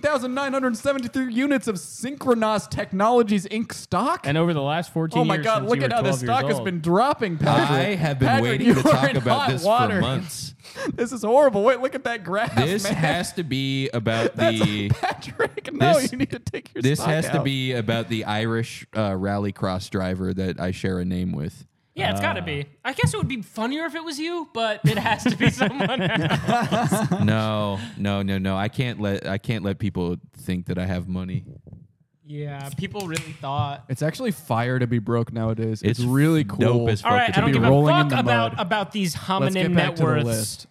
14,973 units of Synchronos Technologies Inc. stock. And over the last 14 Oh my years, God! since Look you at were how the 12 years stock has old. been dropping, Patrick. I have been Patrick, waiting you to are talk in about hot this water. for months. This is horrible. Wait, look at that graph. This man. has to be about the. Patrick, no, This- you need to take your This stock has to out. be about the Irish rallycross driver that I share a name with. Yeah, it's got to be. I guess it would be funnier if it was you, but it has to be someone else. No. I can't let people think that I have money. Yeah, people really thought. It's actually fire to be broke nowadays. It's It's really cool. dope as fuck. All right, to I don't be give a rolling in fuck the about mud. these Let's hominin get back net to the worths. list.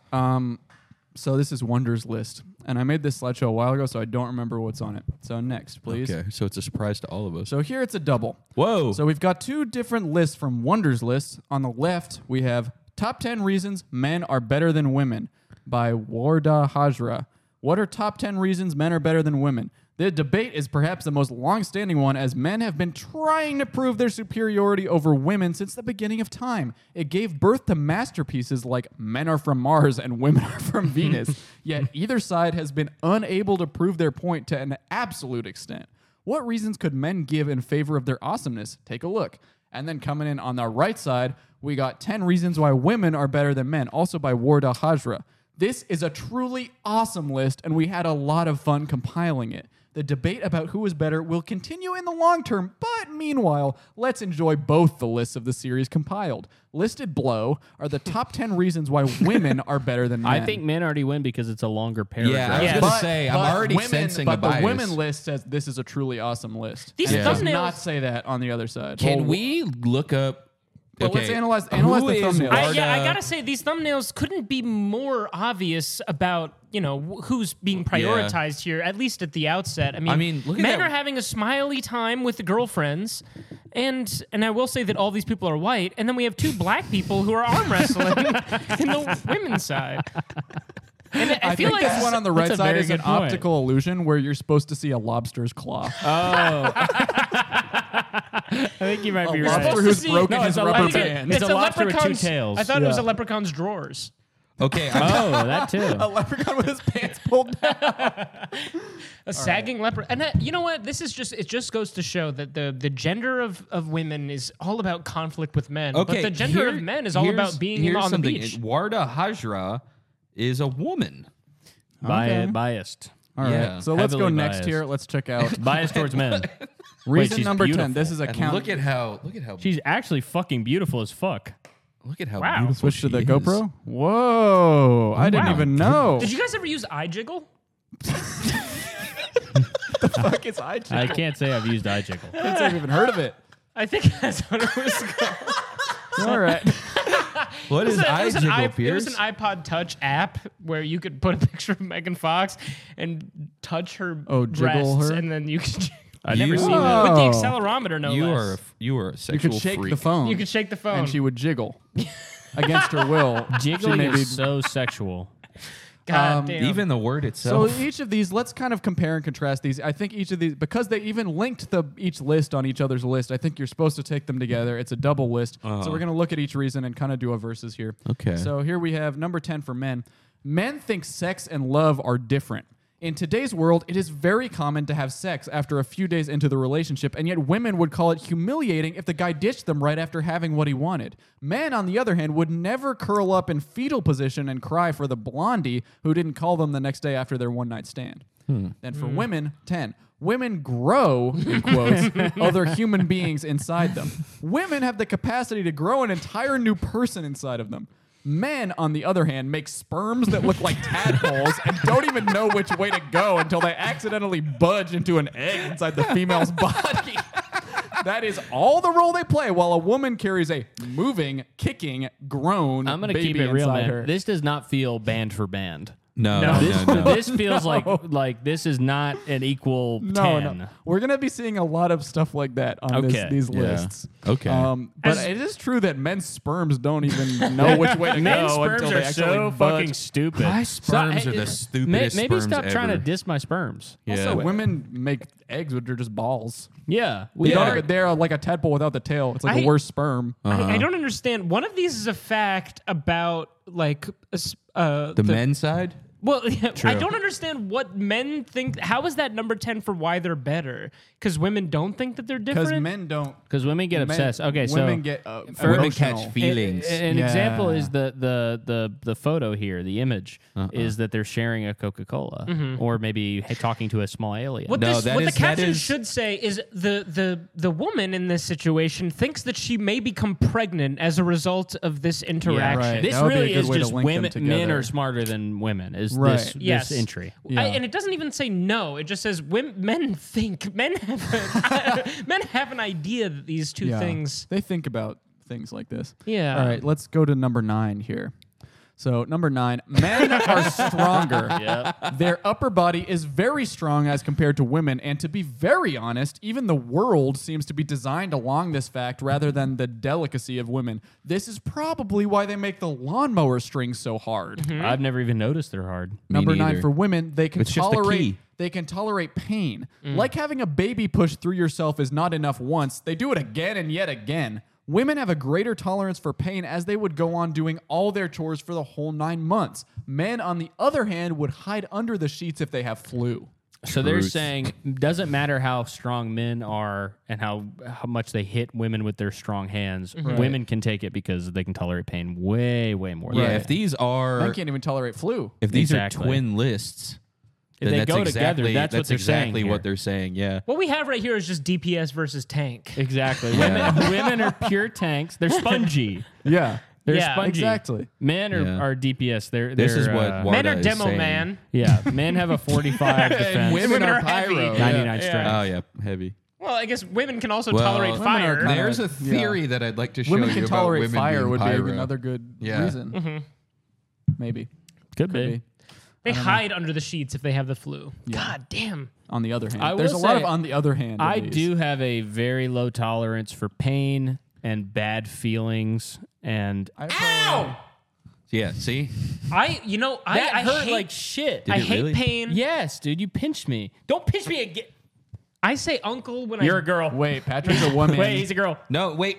So this is Wonder's list, and I made this slideshow a while ago, so I don't remember what's on it. So next, please. Okay, so it's a surprise to all of us. So here it's a double. Whoa. So we've got two different lists from Wonder's list. On the left, we have Top 10 Reasons Men Are Better Than Women by Warda Hajra. What are top 10 reasons men are better than women? The debate is perhaps the most long-standing one, as men have been trying to prove their superiority over women since the beginning of time. It gave birth to masterpieces like Men Are From Mars and Women Are From Venus, yet either side has been unable to prove their point to an absolute extent. What reasons could men give in favor of their awesomeness? Take a look. And then coming in on the right side, we got 10 reasons why women are better than men, also by Warda Hajra. This is a truly awesome list, and we had a lot of fun compiling it. The debate about who is better will continue in the long term, but meanwhile, let's enjoy both the lists of the series compiled. Listed below are the top 10 reasons why women are better than men. I think men already win because it's a longer paragraph. Yeah, I was Yeah. going to say, I'm already sensing a but bias. the women list says this is a truly awesome list. These And it does thumbnails- not say that on the other side. Can we look up... Well, let's analyze who the is thumbnails. I Warda- gotta say, these thumbnails couldn't be more obvious about who's being prioritized here, at least at the outset. I mean, look at men that. are having a smiley time with the girlfriends, and I will say that all these people are white, and then we have two black people who are arm wrestling in the women's side. And I feel think like this one on the right that's a side very is an good point. optical illusion where you're supposed to see a lobster's claw. I think you might be lobster right. who's to see- broken No, his it's a rubber lobster. band. It's a lobster with two leprechaun's- tails. I thought it was a Yeah. leprechaun's drawers. Okay, Oh, that too. A leprechaun with his pants pulled down. A sagging leopard. And you know what? This is it just goes to show that the gender of women is all about conflict with men. okay. But the gender of men is all about being here's on the something. beach. Warda Hajra is a woman. Okay. Biased. All right. Yeah. So let's go Heavily next biased. here. Let's check out Biased towards men. reason she's number 10. beautiful. This is a And count. look at how She's actually fucking beautiful as fuck. Wow. beautiful Switch she to the is. GoPro. Whoa! I didn't wow. even know. Did you guys ever use iJiggle? Fuck, it's I can't say I've used iJiggle. I've even heard of it. I think that's what it was called. All right. What is It was an iJiggle, Pierce? iPod Touch app where you could put a picture of Megan Fox and touch her jiggle breasts, her? and then you could I've never seen Oh. that. with the accelerometer, no You less. are a You sexual could shake freak. the phone. You could shake the phone. and she would jiggle against her will. She Jiggling may be- is so sexual. God damn. Even the word So itself. each of these, let's kind of compare and contrast these. I think each of these, because they even linked each list on each other's list, I think you're supposed to take them together. It's a double list. So we're going to look at each reason and kind of do a versus here. Okay. So here we have number 10 for men. Men think sex and love are different. In today's world, it is very common to have sex after a few days into the relationship, and yet women would call it humiliating if the guy ditched them right after having what he wanted. Men, on the other hand, would never curl up in fetal position and cry for the blondie who didn't call them the next day after their one-night stand. Then for women, 10. Women grow, in quotes, other human beings inside them. Women have the capacity to grow an entire new person inside of them. Men, on the other hand, make sperms that look like tadpoles and don't even know which way to go until they accidentally budge into an egg inside the female's body. That is all the role they play, while a woman carries a moving, kicking, grown I'm gonna baby keep it real, inside man. her. This does not feel band for band. no. This feels like this is not an equal 10. No. We're gonna be seeing a lot of stuff like that on Okay. these Yeah. lists. Okay. But it is true that men's sperms don't even know which way to Men's go sperms until they are actually so budge. fucking stupid. My sperms are the stupidest Maybe sperms stop trying to ever. diss my sperms. Also, women make eggs which are just balls. Yeah. They don't even- they're like a tadpole without the tail. It's like I- a worse sperm. I don't understand. One of these is a fact about like the men's side? Well, I True. don't understand what men think. How is that number 10 for why they're better? Because women don't think that they're Because different? men don't. Because women get men- obsessed. Okay, so women get Women emotional. catch feelings. An Yeah. example is the photo here. The image is that they're sharing a Coca-Cola, or maybe talking to a small alien. What, No, this, that what is- the that caption is- should say is the woman in this situation thinks that she may become pregnant as a result of this interaction. right. This That would be a really good is way to just link them women. Men together. are smarter than women. Is Right. this Yes. entry? Yeah. And it doesn't even say no. It just says men think. Men have men have an idea that these two Yeah. things. They think about things like this. Yeah. All right, let's go to number 9 here. So number 9, men are stronger. Their upper body is very strong as compared to women, and to be very honest, even the world seems to be designed along this fact rather than the delicacy of women. This is probably why they make the lawnmower strings so hard. I've never even noticed they're hard. Number 9 neither. for women, they can It's just the tolerate key. they can tolerate pain. Like having a baby pushed through yourself is not enough once. They do it again and yet again. Women have a greater tolerance for pain as they would go on doing all their chores for the whole 9 months. Men, on the other hand, would hide under the sheets if they have flu. So they're Truth. saying doesn't matter how strong men are and how much they hit women with their strong hands. Women can take it because they can tolerate pain way more. Yeah, than if these Men are can't even tolerate flu. if these Exactly. are twin lists, If then they that's go exactly together, that's what they're exactly saying what here. they're saying. Yeah. What we have right here is just DPS versus tank. Exactly. Women are pure tanks. They're spongy. Yeah, They're Yeah. spongy. exactly. Men are, Yeah. are DPS. They're This is what uh, Warda Men are is demo saying. man. yeah. Men have a 45 defense. women are are heavy. pyro. 99 strength. Oh yeah, heavy. Well, I guess women can also Well, tolerate women fire. kinda- There's a yeah. theory that I'd like to show Women you can about tolerate women fire being would pyro. be another good Yeah. reason. Maybe. Could Could be. be. They hide under the sheets if they have the flu. God damn. On the other hand, I there's a will lot of say, on the other hand. in I these. do have a very low tolerance for pain and bad feelings, and Ow! Yeah. See. I that hurt hate, like shit. I it hate really? pain. Yes, dude, you pinched me. Don't pinch me again. I say uncle when You're I a girl. Wait, Patrick's a woman. Wait, he's a girl. No, wait.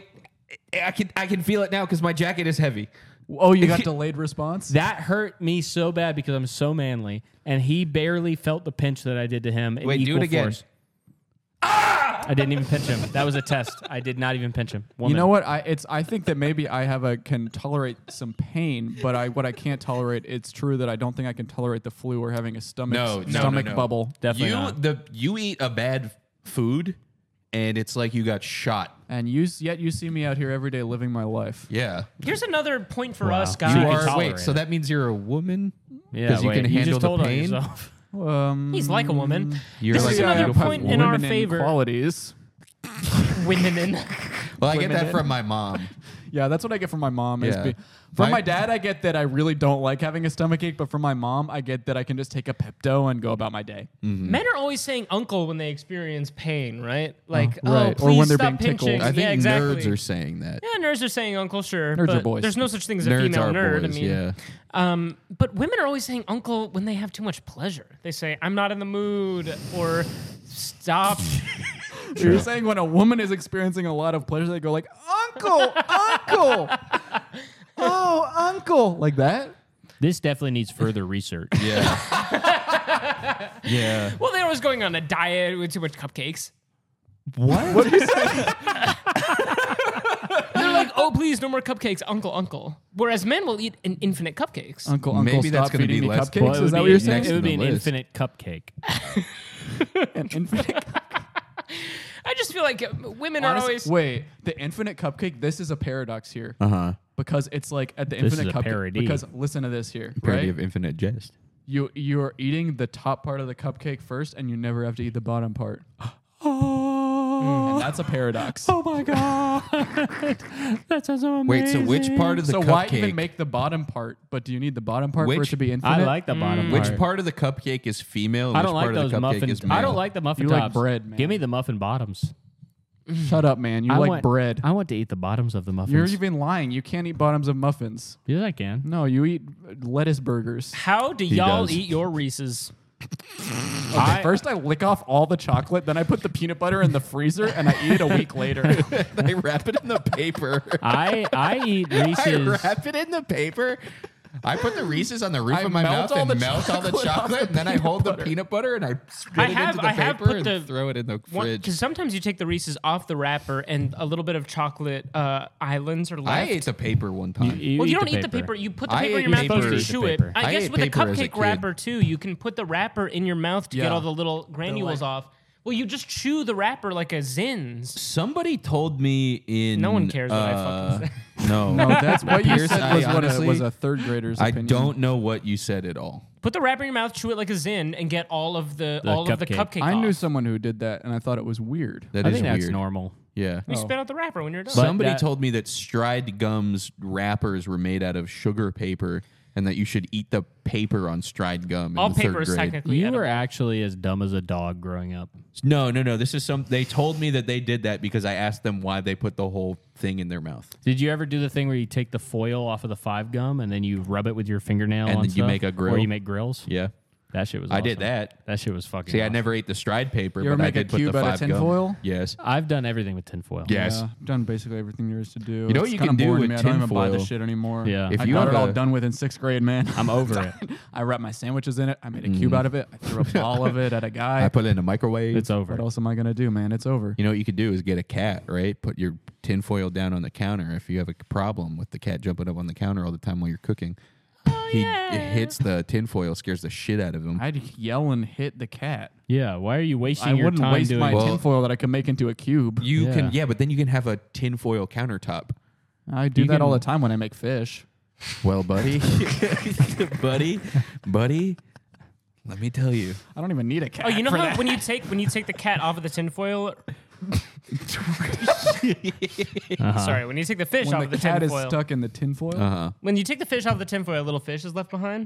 I can feel it now because my jacket is heavy. Oh, you got delayed response? That hurt me so bad because I'm so manly, and he barely felt the pinch that I did to him. In Wait, do equal it again. Force. I didn't even pinch him. That was a test. I did not even pinch him. You know what? I think that maybe I can tolerate some pain, but what I can't tolerate. It's true that I don't think I can tolerate the flu or having a stomach No. bubble. Definitely not. You eat a bad food, and it's like you got shot. And yet you see me out here every day living my life. Yeah. Here's another point for Wow. us, You guys. You can are. tolerate Wait. So it. that means you're a woman? Yeah, 'Cause you wait, can handle just the told on pain? yourself. He's like a woman. You're This like is a another beautiful point in our Women favor. qualities. Women in. Well, I get women that in. from my mom. Yeah, that's what I get from my mom. Yeah. From My- my dad, I get that I really don't like having a stomachache, but from my mom, I get that I can just take a Pepto and go about my day. Men are always saying uncle when they experience pain, right? Like, right. oh, Or when please they're stop being tickled. pinching. I think yeah, exactly. nerds are saying that. Yeah, nerds are saying uncle, sure. Nerds are but boys. There's no such thing as a Nerds female are nerd. boys, I mean, yeah. But women are always saying uncle when they have too much pleasure. They say, I'm not in the mood, or stop. You're saying when a woman is experiencing a lot of pleasure, they go like, "Uncle, uncle, oh, uncle," like that. This definitely needs further research. Yeah. Yeah. Well, they're always going on a diet with too much cupcakes. What do you say? They're like, oh, please, no more cupcakes, uncle, uncle. Whereas men will eat an infinite cupcakes. Uncle, Maybe uncle, that's stop gonna feeding be me less- cupcakes. Well, it Is that would what be- you're next saying? It would be on an the list. infinite cupcake. An infinite. I just feel like women are always. Wait, the infinite cupcake. This is a paradox here Uh-huh. because it's like at the This is infinite a cupcake. parody. Because listen to this here, Parody right? of Infinite Jest. You're eating the top part of the cupcake first, and you never have to eat the bottom part. And that's a paradox. Oh my god, that sounds so amazing. Wait, so which part of the So cupcake? why even make the bottom part? But do you need the bottom part for it Which- to be infinite? I like the bottom part. Which part of the cupcake is female? And I which don't like part of those the cupcake muffin. is male? I don't like the muffin You like tops. bread, man. Give me the muffin bottoms. Shut up, man. You I like want, bread. I want to eat the bottoms of the muffins. You're even lying. You can't eat bottoms of muffins. Yes, I can. No, you eat lettuce burgers. How do y'all does. eat your Reese's? Okay, first I lick off all the chocolate, then I put the peanut butter in the freezer, and I eat it a week later. I wrap it in the paper. I eat I Reese's. wrap it in the paper. I put the Reese's on the roof I of my melt mouth all the and melt all the chocolate off chocolate, the and then I peanut hold the butter. peanut butter and I spit it into the I have paper put and the throw it in the fridge. Because sometimes you take the Reese's off the wrapper and a little bit of chocolate islands are left. I ate the paper one time. well, you don't eat the paper. You put the I paper in ate your mouth paper. and you Supposed to chew eat it. the paper. I I guess ate with a paper as a cupcake kid. wrapper too, you can put the wrapper in your mouth to get Yeah. all the little granules off. Well, you just chew the wrapper like a Zins. Somebody told me in No one cares what I fucking say. No, No, that's what you Pierce, said was I what honestly- was a third grader's I opinion. don't know what you said at all. Put the wrapper in your mouth, chew it like a Zin, and get all of the cupcake. cupcake I off. knew someone who did that, and I thought it was weird. That I is think that's weird. normal. Yeah. You spit out the wrapper when you're done. Somebody that- told me that Stride Gum's wrappers were made out of sugar paper and that you should eat the paper on Stride Gum in all the third paper is grade. technically You edible. were actually as dumb as a dog growing up. No. This is they told me that they did that because I asked them why they put the whole thing in their mouth. Did you ever do the thing where you take the foil off of the 5 gum and then you rub it with your fingernail And on then you stuff? make a grill? Or you make grills? Yeah. That shit was I awesome. did that. That shit was fucking See, I awesome. never ate the Stride paper, You ever but I make a did put cube the out of 5 gum. tinfoil? Yes. I've done everything with tinfoil. Yes. Yeah, I've done basically everything there is to do. You know what It's you kinda can do boring to with me. I don't even buy tinfoil? this shit anymore. Yeah. If I you got have it all a- done with in 6th grade, man. I'm over it. I wrapped my sandwiches in it. I made a cube out of it. I threw a ball of it at a guy. I put it in a microwave. It's over. What else am I gonna do, man? It's over. You know what you could do is get a cat, right? Put your tinfoil down on the counter. If you have a problem with the cat jumping up on the counter all the time while you're cooking, it hits the tinfoil, scares the shit out of him. I'd yell and hit the cat. Yeah, why are you wasting I your wouldn't time waste doing my Well- tinfoil that I could make into a cube. You Yeah. can, but then you can have a tinfoil countertop. I do You that all can- the time when I make fish. Well, buddy, buddy, let me tell you. I don't even need a cat. Oh, you know for how that. when you take the cat off of the tinfoil. Sorry, when you take the fish when off the of the cat is tinfoil. stuck in the tinfoil? When you take the fish off the tinfoil, a little fish is left behind.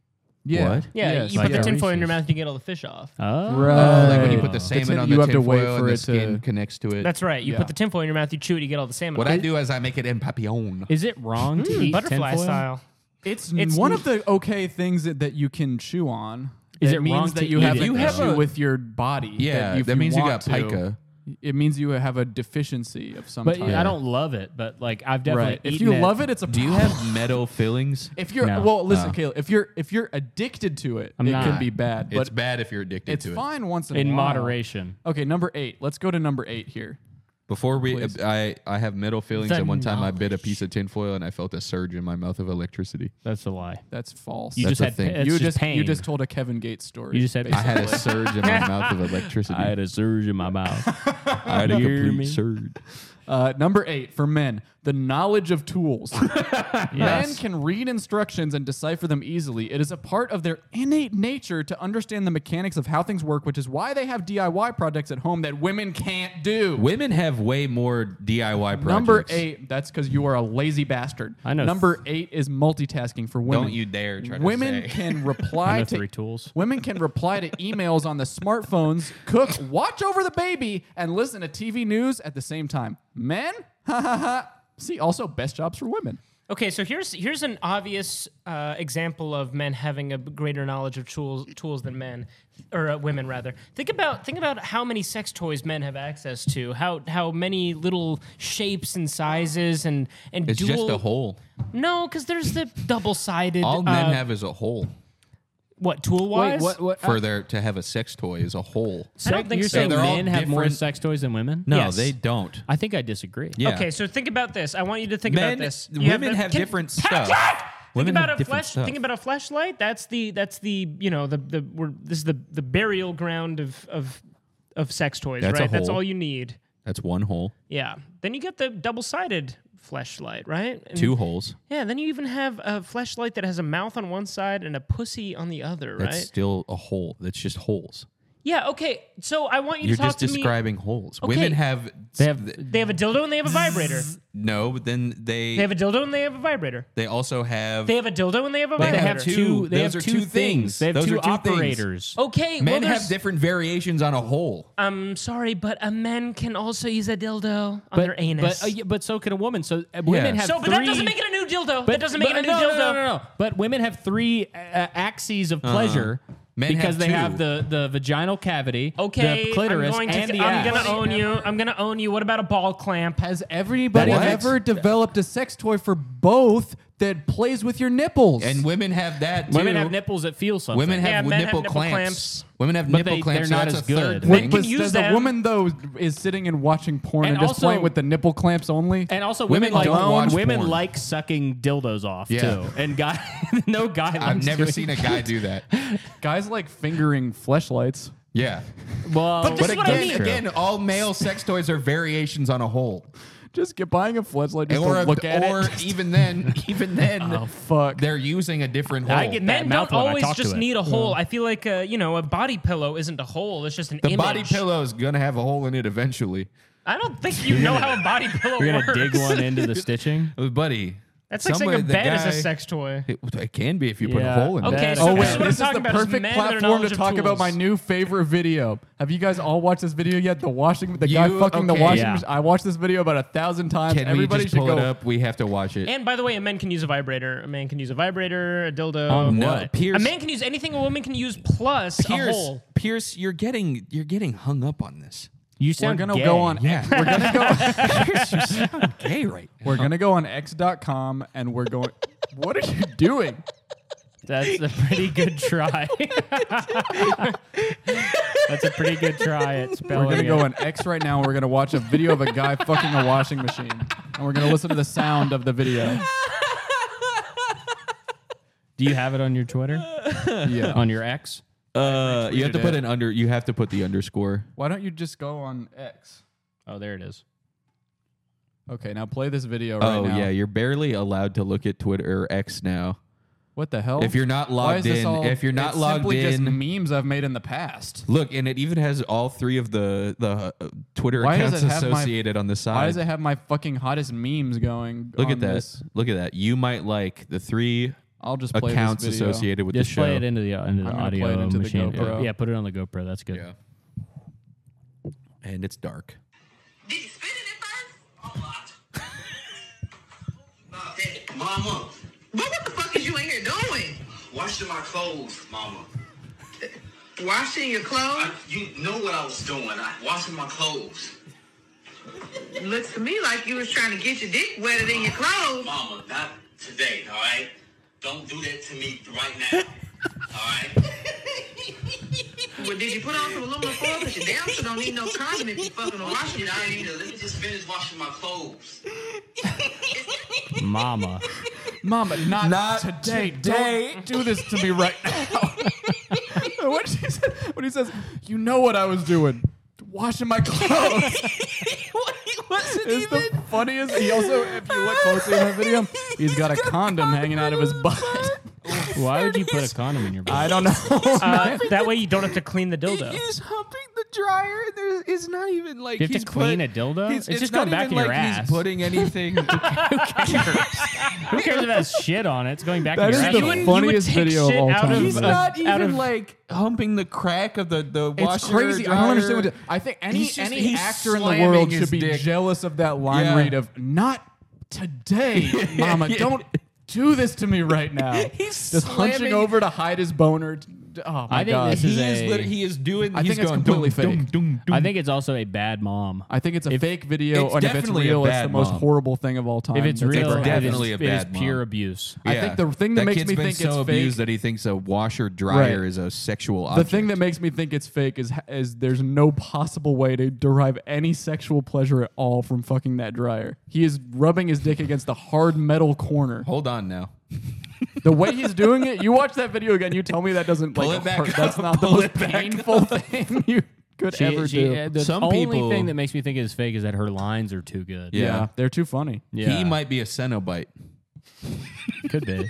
Yeah. What? Yeah, Yes. you Like put the a tinfoil in your Reese's. mouth, you get all the fish off. Oh. Right. Like when you put the The salmon tin- on you the have to wait tinfoil for and the it skin to- connects to it. That's right. You Yeah. put the tinfoil in your mouth, you chew it, you get all the salmon. what off. I do is I make it en papillon. Is it wrong to eat butterfly tinfoil? style. It's It's one n- of the okay things that you can chew on. Is It it means wrong that to you eat have it? an You have issue a- with your body? Yeah, if that means you want got pica. It means you have a deficiency of some But type. I don't love it. But like I've definitely Right. If eaten you it. love it, it's a Do you problem. have metal fillings? If you're No. well, listen, Caleb. If you're addicted to it, I'm it not. can be bad. But It's bad if you're addicted it's to it. fine once in a in while. moderation. Okay, number 8. Let's go to number 8 here. Before we, Please. I have metal fillings, The and one time I bit a knowledge. piece of tinfoil and I felt a surge in my mouth of electricity. That's a lie. That's false. You That's just a had thing. it's you just pain. you just told a Kevin Gates story. You just said- I had a surge in my mouth of electricity. I had a surge in my mouth. I had a Hear complete me? surge. Number 8 for men, the knowledge of tools. Men Yes. can read instructions and decipher them easily. It is a part of their innate nature to understand the mechanics of how things work, which is why they have DIY projects at home that women can't do. Women have way more DIY projects. Number 8, that's because you are a lazy bastard. I know. Number 8 is multitasking for women. Don't you dare try to Women say. can I reply know to 3 tools. Women can reply to emails on the smartphones, cook, watch over the baby, and listen to TV news at the same time. Men? Ha ha ha. See, also best jobs for women. Okay, so here's an obvious example of men having a greater knowledge of tools than men, or women rather. Think about how many sex toys men have access to. How many little shapes and sizes and It's dual. just a hole. No, because there's the double-sided. All men have is a hole. what tool wise? what? For their to have a sex toy is a hole. I don't think You're so. saying They're all men have more different- sex toys than women? No, Yes. they don't. I think I disagree. Yeah. Okay, so think about this. I want you to think Men, about this. You women have can- different Patrick! stuff. Women Think about have a different stuff. Think about a fleshlight. That's the this is the burial ground of sex toys, That's a right? That's hole. all you need. That's one hole. Yeah. Then you get the double-sided fleshlight, right? And 2 holes. Yeah. Then you even have a fleshlight that has a mouth on one side and a pussy on the other, That's right? still a hole. That's just holes. Yeah. Okay. So I want you You're to talk just to me. describing holes. Okay. Women have. They have- They have a dildo and they have a vibrator. No, but then They have a dildo and they have a vibrator. they also have. They have a dildo and they have a They vibrator. have two- They those have are 2 two things. things. They have Those 2 are 2 things. operators. Okay. Men well, have there's- different variations on a hole. I'm sorry, but a man can also use a dildo on their anus. But so can a woman. So women Yeah. have But 3 that doesn't make it a new dildo. That doesn't make it a new no, dildo. No. But women have 3 axes of pleasure Men because have they 2. have the vaginal cavity, Okay, the clitoris, I'm and the I'm ass. gonna own you. I'm gonna own you. What about a ball clamp? Has everybody What? ever developed a sex toy for both that plays with your nipples. And women have that too. Women have nipples that feel something. Women have Yeah, men have nipple nipple clamps. clamps. Women have But nipple clamps. they're so not that's as a third good. thing. can use does the them. woman though is sitting and watching porn and, And just also- playing with the nipple clamps only? And also, Women women don't watch women porn. like sucking dildos off Yeah. too. And guy, no guy. I've likes never doing- seen a guy do that. Guys like fingering fleshlights. Yeah. Well, But this But is what I again, mean. again, all male sex toys are variations on a whole. Just get buying a fleshlight just Or, to look at or it. even then, Oh fuck! they're using a different hole. I get that Men mouth don't when I always talk to just it. need a hole. I feel like a body pillow isn't a hole. It's just an the image. body pillow is gonna have a hole in it eventually. I don't think you know how a body pillow You're works. gonna dig one into the stitching. Buddy. That's like saying a somewhere the bed is a guy- sex toy. It can be if you put a Yeah. hole in it. Okay, That- so Oh this wait, is what I'm this is talking the about, is perfect men and their platform to knowledge of talk about tools. my new favorite video. Have you guys all watched this video yet? The guy You- fucking the okay. washing Yeah. machine. I watched this video about 1,000 times. Can we Everybody just should pull go. it up? We have to watch it. And by the way, a man can use a vibrator. A man can use a vibrator, a dildo. On no, what? Pierce. A man can use anything a woman can use plus a Pierce, hole. Pierce, you're getting hung up on this. You We're sound gonna gay. go on. Yeah. We're gonna go. Pierce, you sound gay right now. We're gonna go on X.com and we're going. What are you doing? That's a pretty good try. That's a pretty good try at spelling We're gonna it. go on X right now. We're gonna watch a video of a guy fucking a washing machine, and we're gonna listen to the sound of the video. Do you have it on your Twitter? Yeah. On your X? You have to retweeted put it. an under. You have to put the underscore. Why don't you just go on X? Oh, there it is. Okay, now play this video right Oh now. yeah, you're barely allowed to look at Twitter or X now. What the hell? If you're not Why is logged this in, all- if you're not it's logged simply just in, memes I've made in the past. look, and it even has all three of the Twitter Why does accounts it have my- associated on the side. Why does it have my fucking hottest memes going? Look on at that. This? Look at that. You might like the three I'll just play accounts this video. associated with Just the show. play it into the gonna audio play it into the machine. GoPro. Yeah, put it on the GoPro. That's good. Yeah. And it's dark. Did you spit it at first? Hey, Mama. But what the fuck is you in here doing? Washing my clothes, Mama. Washing your clothes? You know what I was doing. Washing my clothes. Looks to me like you was trying to get your dick wetter than your clothes. Mama, not today, all right? Don't do that to me right now, all right? But did you put on some aluminum foil? Because you damn sure don't need no condom if you fucking a washing Get out of machine. here. Let me just finish washing my clothes. Mama. Mama, not, Not today. today. Don't do this to me right now. What she said, when he says, "You know what I was doing, washing my clothes." It's the funniest. He also, if you look closely in that video, he's got a condom hanging out of his butt. Why would you put a condom in your butt? I don't know. That way you don't have to clean the dildo. He's humping the dryer. It's not even like You have to he's clean a dildo? It's It's just not going back even in your like ass. He's putting anything. Who cares if that's shit on it? It's going back That in your is ass. the You would funniest take video of shit all out time. of- He's though. not out even of- like humping the crack of the washer. It's crazy. I don't understand what. I think any He's just- any he's actor in the slamming world his should be dick. jealous of that line Yeah. read of "Not today, Mama. Don't do this to me right now." He's just hunching slamming- over to hide his boner. Oh my I think god. this is He is, a- he is doing. I he's think it's going completely dum, fake. dum, dum, I think it's also a bad mom. I think it's a fake video, it's and if it's definitely a real, it's the bad most mom. horrible thing of all time. If it's that's real, ever happened. definitely a it is bad pure mom. abuse. I think the thing that makes kid's me been think so it's abused fake- that he thinks a washer dryer Right. is a sexual The object. thing that makes me think it's fake is there's no possible way to derive any sexual pleasure at all from fucking that dryer. He is rubbing his dick against the hard metal corner. Hold on now. The way he's doing it, you watch that video again, you tell me that doesn't Pull like it back hurt. up, That's not the pull most it back painful thing you could ever do. The Some only people- thing that makes me think it's fake is that her lines are too good. Yeah. Yeah, they're too funny. Yeah. He might be a Cenobite. Could be.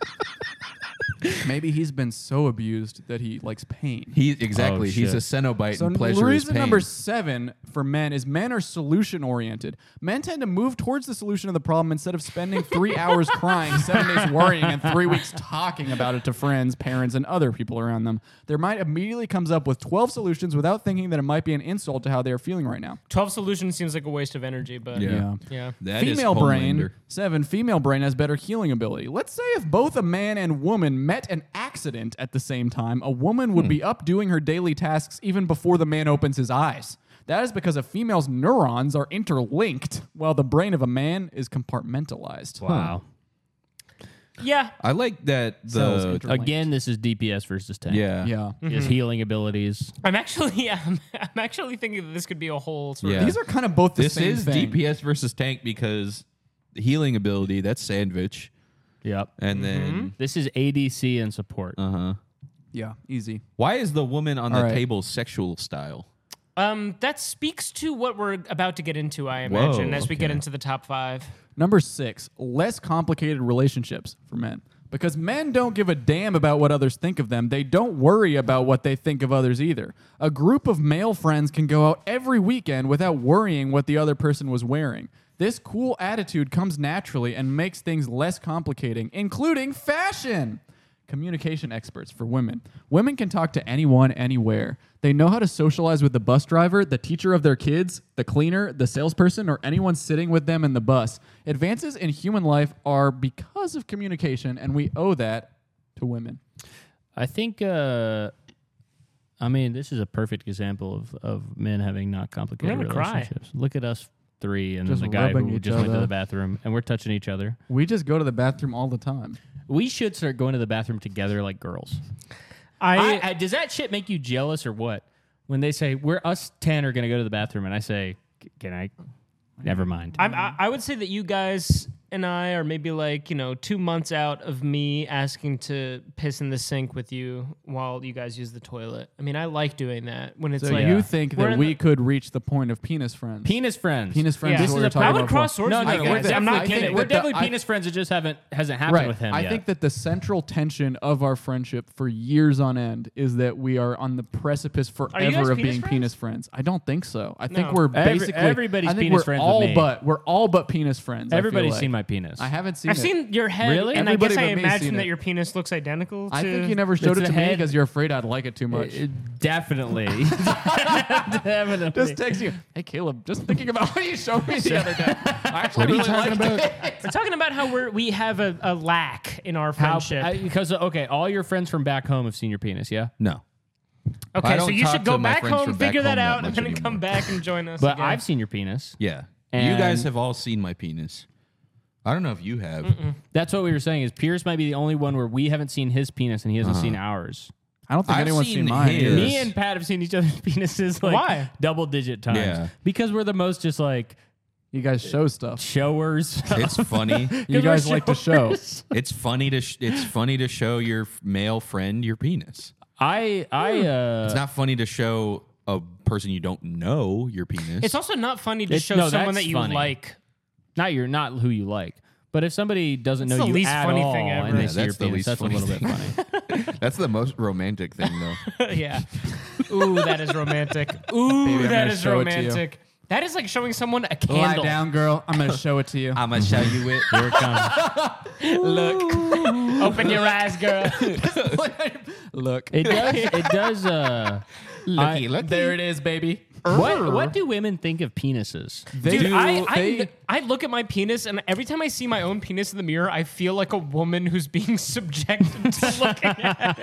Maybe he's been so abused that he likes pain. Exactly. Oh, He's a shit. Cenobite, So and pleasure is reason pain. number 7 for men is men are solution oriented. Men tend to move towards the solution of the problem instead of spending 3 hours crying, 7 days worrying, and 3 weeks talking about it to friends, parents, and other people around them. Their mind immediately comes up with 12 solutions without thinking that it might be an insult to how they are feeling right now. 12 solutions seems like a waste of energy, but Yeah. yeah. That is Female brain. Homelander. 7. Female brain has better healing ability. Let's say if both a man and woman met an accident at the same time, a woman would be up doing her daily tasks even before the man opens his eyes. That is because a female's neurons are interlinked, while the brain of a man is compartmentalized. Wow. Yeah. I like that Cells the interlinked. Again, this is DPS versus tank. yeah. Yeah. His healing abilities. I'm actually thinking that this could be a whole sort Yeah. of. These are kind of both the This same is thing. DPS versus tank because the healing ability, that's sandwich. Yep. And then This is ADC and support. Yeah, easy. why is the woman on All the right. table sexual style? That speaks to what we're about to get into, I imagine, as we get okay. into the top 5. Number 6, less complicated relationships for men. Because men don't give a damn about what others think of them. They don't worry about what they think of others either. A group of male friends can go out every weekend without worrying what the other person was wearing. This cool attitude comes naturally and makes things less complicating, including fashion. Communication experts for women. Women can talk to anyone, anywhere. They know how to socialize with the bus driver, the teacher of their kids, the cleaner, the salesperson, or anyone sitting with them in the bus. Advances in human life are because of communication, and we owe that to women. I think, this is a perfect example of men having not complicated I'm gonna cry. relationships. Look at us 3 and Just then the guy rubbing who each just went to other. the bathroom, and we're touching each other. We just go to the bathroom all the time. We should start going to the bathroom together like girls. Does that shit make you jealous or what? When they say, us 10 are going to go to the bathroom, and I say, can I? Never mind. I would say that you guys and I are maybe 2 months out of me asking to piss in the sink with you while you guys use the toilet. I mean, I like doing that when it's So like you think we're that in we the- could reach the point of penis friends? Penis friends. Penis friends Yeah. is what we're I talking would about. cross swords No, with no, you no. guys. I'm not I think kidding. We're that the- definitely penis friends. It just hasn't happened Right. with him I yet. think that the central tension of our friendship for years on end is that we are on the precipice you guys forever of penis being friends? penis friends. I don't think so. I think No. we're basically everybody's I think penis we're friends all with me. we're all but penis friends. I feel Everybody's like. seen my penis. I haven't seen I've it. seen your head, Really? and Everybody I guess I but me's imagine seen that it. your penis looks identical to... I think you never showed It's it to the me head. because you're afraid I'd like it too much. Definitely. Definitely. Just text you, hey Caleb, just thinking about what you showed me the other day. I actually What are you really talking liked about? it. We're talking about how we have a lack in our friendship. Because all your friends from back home have seen your penis, yeah. No. I okay, so don't you talk should go to my back friends home, from back figure that home that out, and much then anymore. come back and join us But again. I've seen your penis. Yeah. And- you guys have all seen my penis. I don't know if you have. That's what we were saying. Is Pierce might be the only one where we haven't seen his penis and he hasn't seen ours. I don't think I've anyone's seen seen mine. his. either. Me and Pat have seen each other's penises like Why? double-digit times. Yeah. Because we're the most just like You guys show stuff. showers. It's funny. You guys like to show. It's funny to show your male friend your penis. It's not funny to show a person you don't know your penis. It's also not funny to It's- show no, someone that's that you funny. like. not who you like. But if somebody doesn't It's know the you least at funny all thing ever. and they Yeah, see your that's the penis, least that's a funny little bit funny. That's the most romantic thing, though. Yeah. Ooh, that is romantic. Ooh, Baby, I'm that gonna is show it to you. romantic. That is like showing someone a Lie candle. down, girl. I'm gonna show it to you. I'm gonna show you it. Here it comes. Look. Open your eyes, girl. Look. It does. Looky. There it is, baby. What do women think of penises? They Dude, do. I look at my penis, and every time I see my own penis in the mirror, I feel like a woman who's being subjected to looking at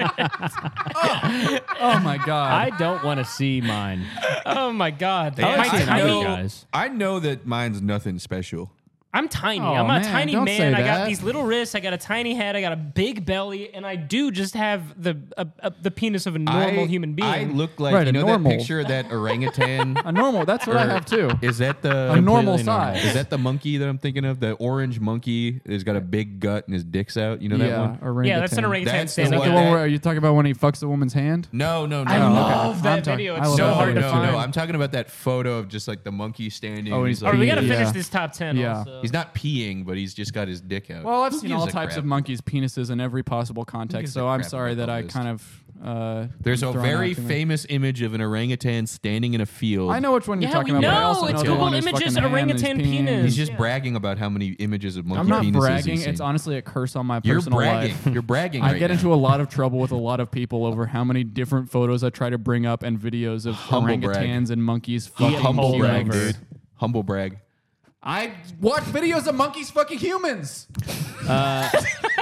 it. Oh my god. I don't want to see mine. Oh my god. I like My seeing tiny- other guys. I know that mine's nothing special. I'm tiny. Oh, I'm a man, tiny don't man. say I got that. these little wrists. I got a tiny head. I got a big belly, and I do just have the penis of a normal human being. I look like Right, you a know normal. that picture of that orangutan. a normal. That's what I have too. Is that the A normal Completely normal. size. Is that the monkey that I'm thinking of? The orange monkey that's got a big gut and his dick's out. You know that yeah, one? orangutan. yeah, that's an orangutan That's the Is that standing the one up. one where are you talking about when he fucks a woman's hand? No. I love okay. that I'm talking- video. I It's love so that hard to video. find. No. I'm talking about that photo of just like the monkey standing. Oh, and he's he's All right, we got to Yeah. finish this top 10 Yeah. also. He's not peeing, but he's just got his dick out. Well, I've Who seen gives all a types crap? of monkeys' penises in every possible context, gives so a I'm crap sorry about that I those? kind of. There's a thrown very out to me. famous image of an orangutan standing in a field. I know which one you're Yeah, talking we about. But I know. also It's know the Google one who's Images fucking the hand and he's orangutan peeing. penis. He's just Yeah. bragging about how many images of monkey I'm not penises bragging. he's seen. It's honestly a curse on my You're personal bragging. life. You're bragging. I right get now. into a lot of trouble with a lot of people over how many different photos I try to bring up and videos of Humble brag. orangutans and monkeys Yeah, fucking humble brag, humans. dude. Humble brag. I watch videos of monkeys fucking humans.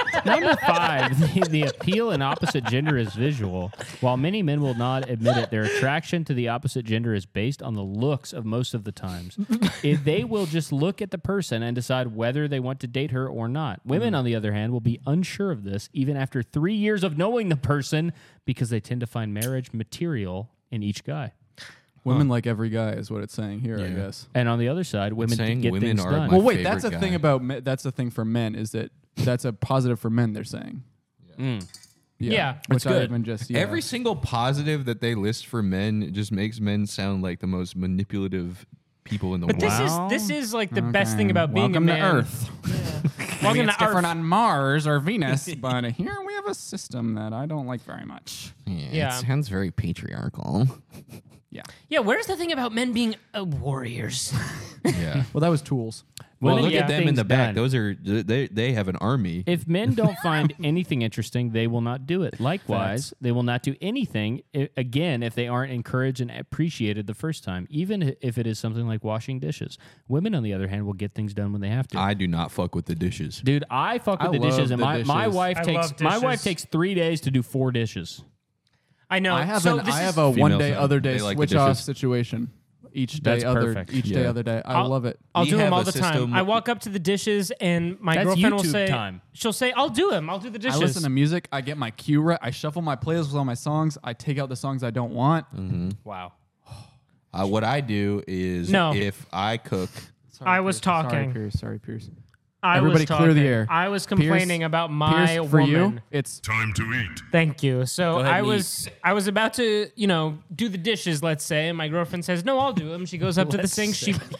Number 5, the appeal in opposite gender is visual. While many men will not admit it, their attraction to the opposite gender is based on the looks of most of the times. They will just look at the person and decide whether they want to date her or not. Women, on the other hand, will be unsure of this even after 3 years of knowing the person because they tend to find marriage material in each guy. Women like every guy is what it's saying here, I guess. And on the other side, women saying get women things are done. my Well, wait, that's favorite a thing guy. about that's a thing for men is that that's a positive for men. They're saying, Yeah. which I good. even just Every single positive that they list for men just makes men sound like the most manipulative people in the But world. this is like the best thing about being Welcome a man. to Earth. Welcome it's to different Earth. on Mars or Venus, but here we have a system that I don't like very much. Yeah. It sounds very patriarchal. Yeah, where's the thing about men being warriors? Yeah. Well, that was Tools. Well, Women look get at them in things the back. done. Those are they have an army. If men don't find anything interesting, they will not do it. Likewise, they will not do anything, again, if they aren't encouraged and appreciated the first time, even if it is something like washing dishes. Women, on the other hand, will get things done when they have to. I do not fuck with the dishes. Dude, I fuck with I the dishes, love and the my dishes. wife I takes love my wife dishes. takes 3 days to do 4 dishes. I know. I have so an this I is- have a Female one day side. other day They like the switch off dishes. situation. Each day That's other perfect. each day Yeah. other day. I love it. I'll We do them have all a the time. system- I walk up to the dishes and my That's girlfriend will YouTube say, time. she'll say, I'll do them. I'll do the I dishes. listen to music. I get my cue right. I shuffle my playlist with all my songs. I take out the songs I don't want. Wow. What I do is No. if I cook, I was talking. Sorry, Pierce. Sorry, Pierce. I Everybody was clear the talking. air. I was complaining about my Pierce, for woman. you, it's Time to eat. Thank you. So Go ahead I and was about to, do the dishes, let's say, and my girlfriend says, "No, I'll do them." She goes up to the sink.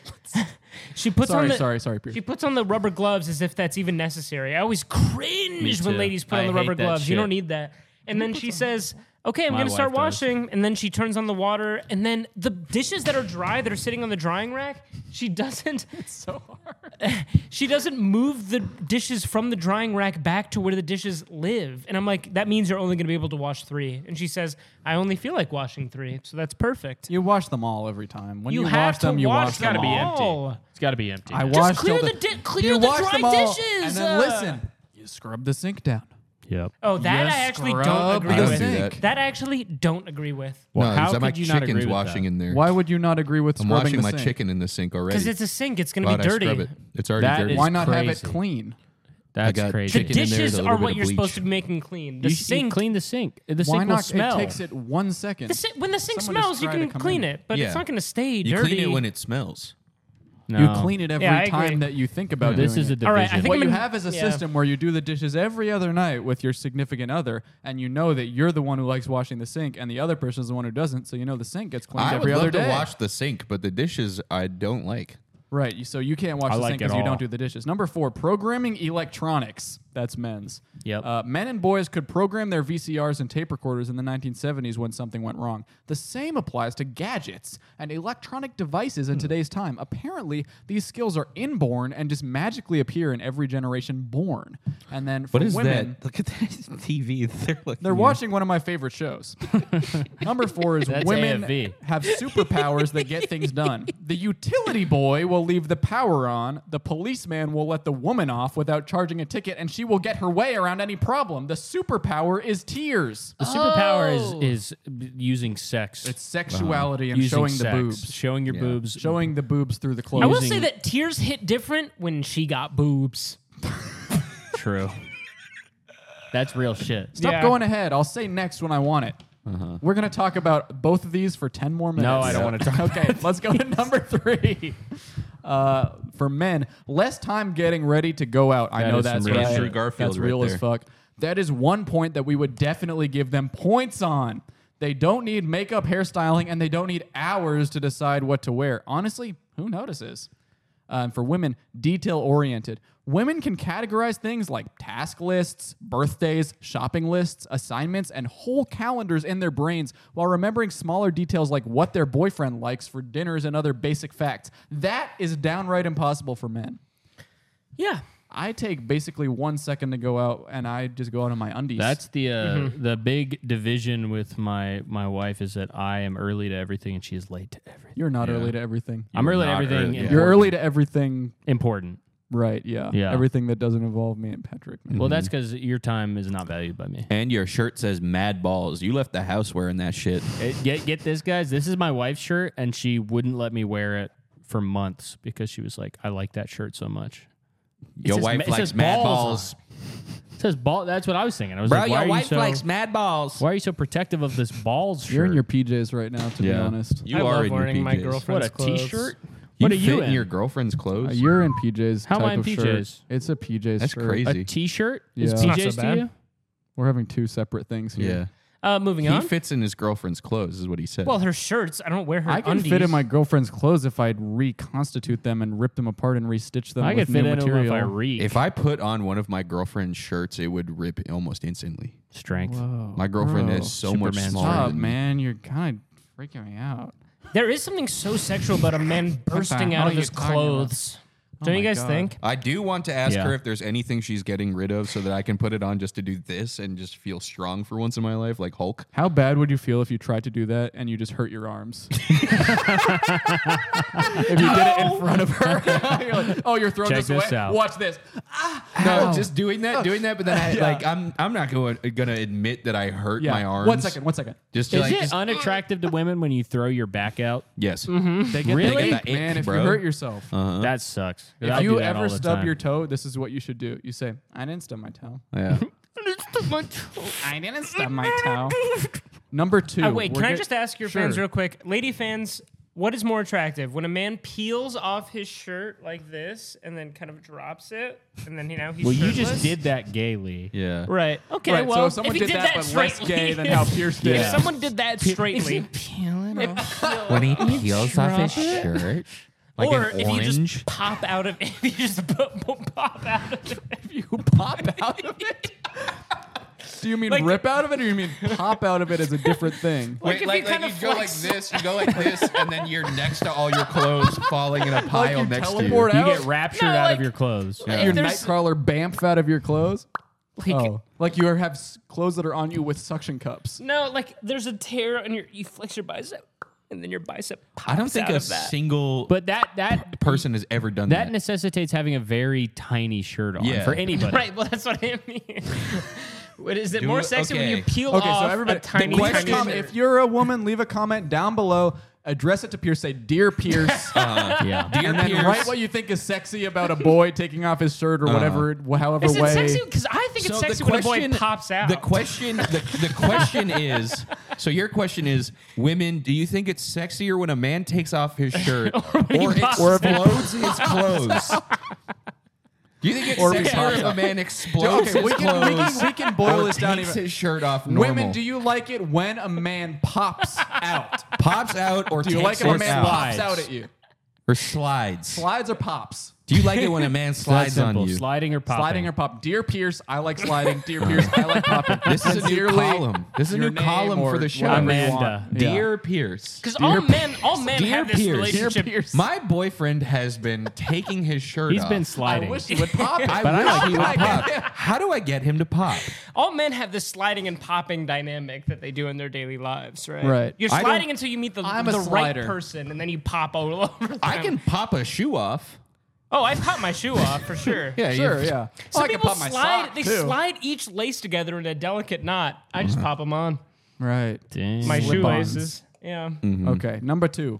She puts on sorry, the Pierce. she puts on the rubber gloves as if that's even necessary. I always cringe when too. ladies put on I the hate rubber that gloves. You shit. don't need that. And then she says, "Okay, I'm My going to start wife does. washing." And then she turns on the water, and then the dishes that are dry that are sitting on the drying rack, she doesn't. It's so hard. She doesn't move the dishes from the drying rack back to where the dishes live. And I'm like, that means you're only going to be able to wash 3. And she says, "I only feel like washing 3, so that's perfect." You wash them all every time. When you, have wash them, to you wash wash them them Gotta be all. all. empty. It's got to be empty. I Just wash clear till the clear you the wash dry them all, dishes. and then listen. You scrub the sink down. Yep. Oh, that You I actually don't scrub agree the with. sink. That I actually don't agree with. Well, no, how is that my could you not agree chicken's with washing that? in there. Why would you not agree with I'm scrubbing washing the my sink? chicken in the sink already. Because it's a sink. It's going to Why be would I dirty. scrub it? It's already That dirty. is Why not have it crazy. clean? That's got crazy. The chicken in there, dishes there's a are little what bit of you're supposed bleach. to be making clean. The You sink. clean the sink. The Why sink will not? smell. It takes it 1 second. When the sink Someone smells, just you try to can come clean in. it, but Yeah. it's not going to stay You dirty. clean it when it smells. No. You clean it every Yeah, I agree. time that you think about This doing is a it. division. All right, I think What I'm you in- have is a yeah. system where you do the dishes every other night with your significant other, and you know that you're the one who likes washing the sink, and the other person is the one who doesn't. So you know the sink gets cleaned I would every love other to day. wash the sink, but the dishes I don't like. Right. So you can't wash I the like sink it because you all. don't do the dishes. Number 4, programming electronics. That's men's. Yep. Men and boys could program their VCRs and tape recorders in the 1970s when something went wrong. The same applies to gadgets and electronic devices in today's time. Apparently, these skills are inborn and just magically appear in every generation born. And then for What is women, that? Look at that TV. they're watching one of my favorite shows. Number 4 is That's women AFV. have superpowers that get things done. The utility boy will leave the power on. The policeman will let the woman off without charging a ticket, and she will get her way around any problem. The superpower is tears. The superpower is using sex. It's sexuality and using showing sex. the boobs. Showing your boobs. Showing the boobs through the clothes. I will using- say that tears hit different when she got boobs. True. That's real shit. Stop Yeah. going ahead. I'll say next when I want it. We're going to talk about both of these for 10 more minutes. No, I don't want to talk. Okay, let's go to number 3. For men, less time getting ready to go out. I That know is that's some real right. Andrew Garfield That's right real as there. fuck. That is one point that we would definitely give them points on. They don't need makeup, hairstyling, and they don't need hours to decide what to wear. Honestly, who notices? For women, detail-oriented. Women can categorize things like task lists, birthdays, shopping lists, assignments, and whole calendars in their brains while remembering smaller details like what their boyfriend likes for dinners and other basic facts. That is downright impossible for men. Yeah. I take basically 1 second to go out, and I just go out in my undies. That's the big division with my wife is that I am early to everything and she is late to everything. You're not early to everything. I'm early to not everything. early, yeah. You're early to everything. Important. Right, yeah. Yeah. Everything that doesn't involve me and Patrick. Man. Well, that's because your time is not valued by me. And your shirt says "Mad Balls." You left the house wearing that shit. Get this, guys. This is my wife's shirt, and she wouldn't let me wear it for months because she was like, "I like that shirt so much." Your says- wife it likes says mad balls balls. It says ball. That's what I was thinking. I was Bro, like, why your are you wife so, likes mad balls. why are you so protective of this balls shirt? You're in your PJs right now, to be honest. You I are love in your wearing my PJs. girlfriend's What, a clothes. t-shirt? You What are you fit in? your girlfriend's clothes? You're in PJs. How am type I in of shirt. PJs? It's a PJs That's shirt. crazy. A t-shirt? Yeah. Is It's not PJs so to bad. you? We're having two separate things here. yeah. Moving He on. fits in his girlfriend's clothes, is what he said. Well, her shirts. I don't wear her I can undies. fit in my girlfriend's clothes if I'd reconstitute them and rip them apart and restitch them I with could fit new into them material. if I read. if I put on one of my girlfriend's shirts, it would rip almost instantly. Strength. Whoa, My girlfriend bro. is so much Superman smaller Stop, than me. man. You're kind of freaking me out. There is something so sexual about a man bursting hell out are of you his talking about? clothes. Don't you my guys God. think? I do want to ask Yeah. her if there's anything she's getting rid of so that I can put it on just to do this and just feel strong for once in my life, like Hulk. How bad would you feel if you tried to do that and you just hurt your arms? If you did it in front of her, you're like, oh, you're throwing Check this this away. out. Watch this. No, just doing that, but then I'm not gonna admit that I hurt Yeah. my arms. 1 second. 1 second. Just Is like it just- unattractive to women when you throw your back out? yes. They get Really? the ick, man. If bro. you hurt yourself, That sucks. if I you do that all ever the stub time. your toe, this is what you should do. You say, "I didn't stub my toe. Yeah. I didn't stub my toe." Number 2. Wait, can I just ask your fans Sure. real quick? Lady fans, what is more attractive? When a man peels off his shirt like this and then kind of drops it, and then he's Well, you shirtless? just did that gaily. Yeah. Right. Okay, Right, well, so if someone if he did did that, but less straightly- gay than how Pierce did If it. someone did that straightly, When he peels off his shirt, like or an if you orange. just pop out of if you just pop out of it. You pop out of it? Do you mean Like- rip out of it, or you mean pop out of it as a different thing? Like if you kind of go like this, you go like this, and then you're next to all your clothes falling in a pile you next to teleport you. out? You get raptured No, out like- of your clothes. If Your there's- nightcrawler bamf out of your clothes? Like, Oh, like you have clothes that are on you with suction cups. No, like there's a tear and you flex your bicep, and then your bicep pops I don't think out a of that. single But that person has ever done that that. necessitates having a very tiny shirt on Yeah. for anybody. Right, well, that's what I mean. What is it Do more it- sexy when okay. you peel Okay, off so everybody, a tiny, leave a tiny comment. shirt? If you're a woman, leave a comment down below. Address it to Pierce. Say, "Dear Pierce," Yeah. and then Pierce. write what you think is sexy about a boy taking off his shirt or whatever, however Is it way. sexy? Because I think it's sexy when a boy pops out. The question is. So your question is, women, do you think it's sexier when a man takes off his shirt or explodes his clothes? Do you think it's Or if he sexier pops if a out. man explodes Okay, his clothes we can boil or this down takes even. his shirt off normal? Women, do you like it when a man pops out? pops out or Do you like takes it when a it man out? pops out at you? Or slides? Slides or pops? Do you like it when a man That's slides on simple. you? Sliding or popping. Sliding or pop? Dear Pierce, I like sliding. Dear Pierce, I like popping. This is a new Sincerely, column. This is a your new name column or for the show. whatever you Amanda. want. Dear Pierce. Because all men Dear have this Pierce. relationship. Dear Pierce. My boyfriend has been taking his shirt He's off. been I sliding. wish he would pop it. I But I wish like he would popping. pop. How do I get him to pop? All men have this sliding and popping dynamic that they do in their daily lives, right? Right. You're I sliding don't- until you meet the I'm a right slider. person, and then you pop all over them. I can pop a shoe off. Oh, I pop my shoe off for sure. Yeah, Sure, you- yeah. Some I can people pop my slide. sock, They too. slide each lace together in a delicate knot. I just pop them on Right. Dang. my Slip-ons. shoelaces. Yeah. Okay, number 2.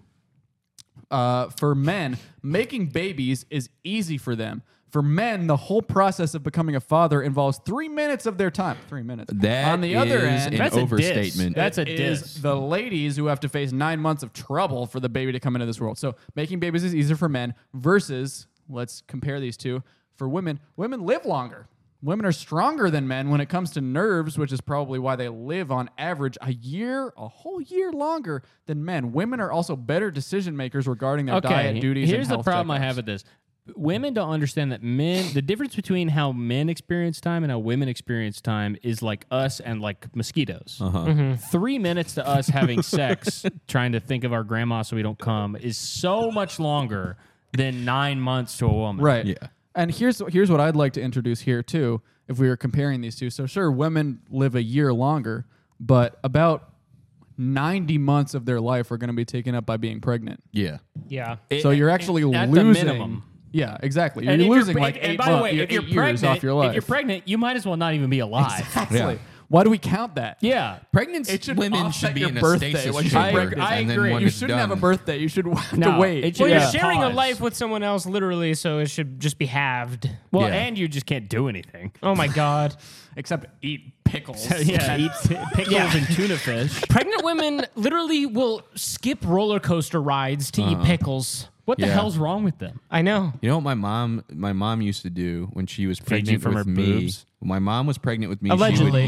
For men, making babies is easy for them. For men, the whole process of becoming a father involves 3 minutes of their time. 3 minutes. That On the other is end, an That's a diss. overstatement. That's a is diss. the ladies who have to face 9 months of trouble for the baby to come into this world. So making babies is easier for men versus, let's compare these two. For women, women live longer. Women are stronger than men when it comes to nerves, which is probably why they live on average a whole year longer than men. Women are also better decision makers regarding their diet, duties, Here's and the health problem I checkups. have with this. Women don't understand that the difference between how men experience time and how women experience time is like us and like mosquitoes. 3 minutes to us having sex, trying to think of our grandma so we don't come, is so much longer than 9 months to a woman. Right. Yeah. And here's what I'd like to introduce here too, if we were comparing these two. So sure, women live a year longer, but about 90 months of their life are going to be taken up by being pregnant. Yeah. Yeah. So you're actually At the losing minimum. Yeah, exactly. You're And if losing pre- like and 8 by the way, if you're years pregnant, off your life. if you're pregnant, you might as well not even be alive. Exactly. Yeah. Why do we count that? Yeah. Pregnant It should women offset should be your in a birthday stasis when you're chamber, pregnant. I and then agree. when You it's shouldn't done, have a birthday. You should have No, to wait. it Well, should- you're Yeah. sharing a Pause. life with someone else, literally, so it should just be halved. Well, Yeah. and you just can't do anything. Oh my god. Except eat pickles. Yeah, eat pickles and tuna fish. Pregnant women literally will skip roller coaster rides to eat pickles. What the Yeah. hell's wrong with them? I know. You know what my mom used to do when she was Feed you pregnant from with her me? boobs? When my mom was pregnant with me. Allegedly.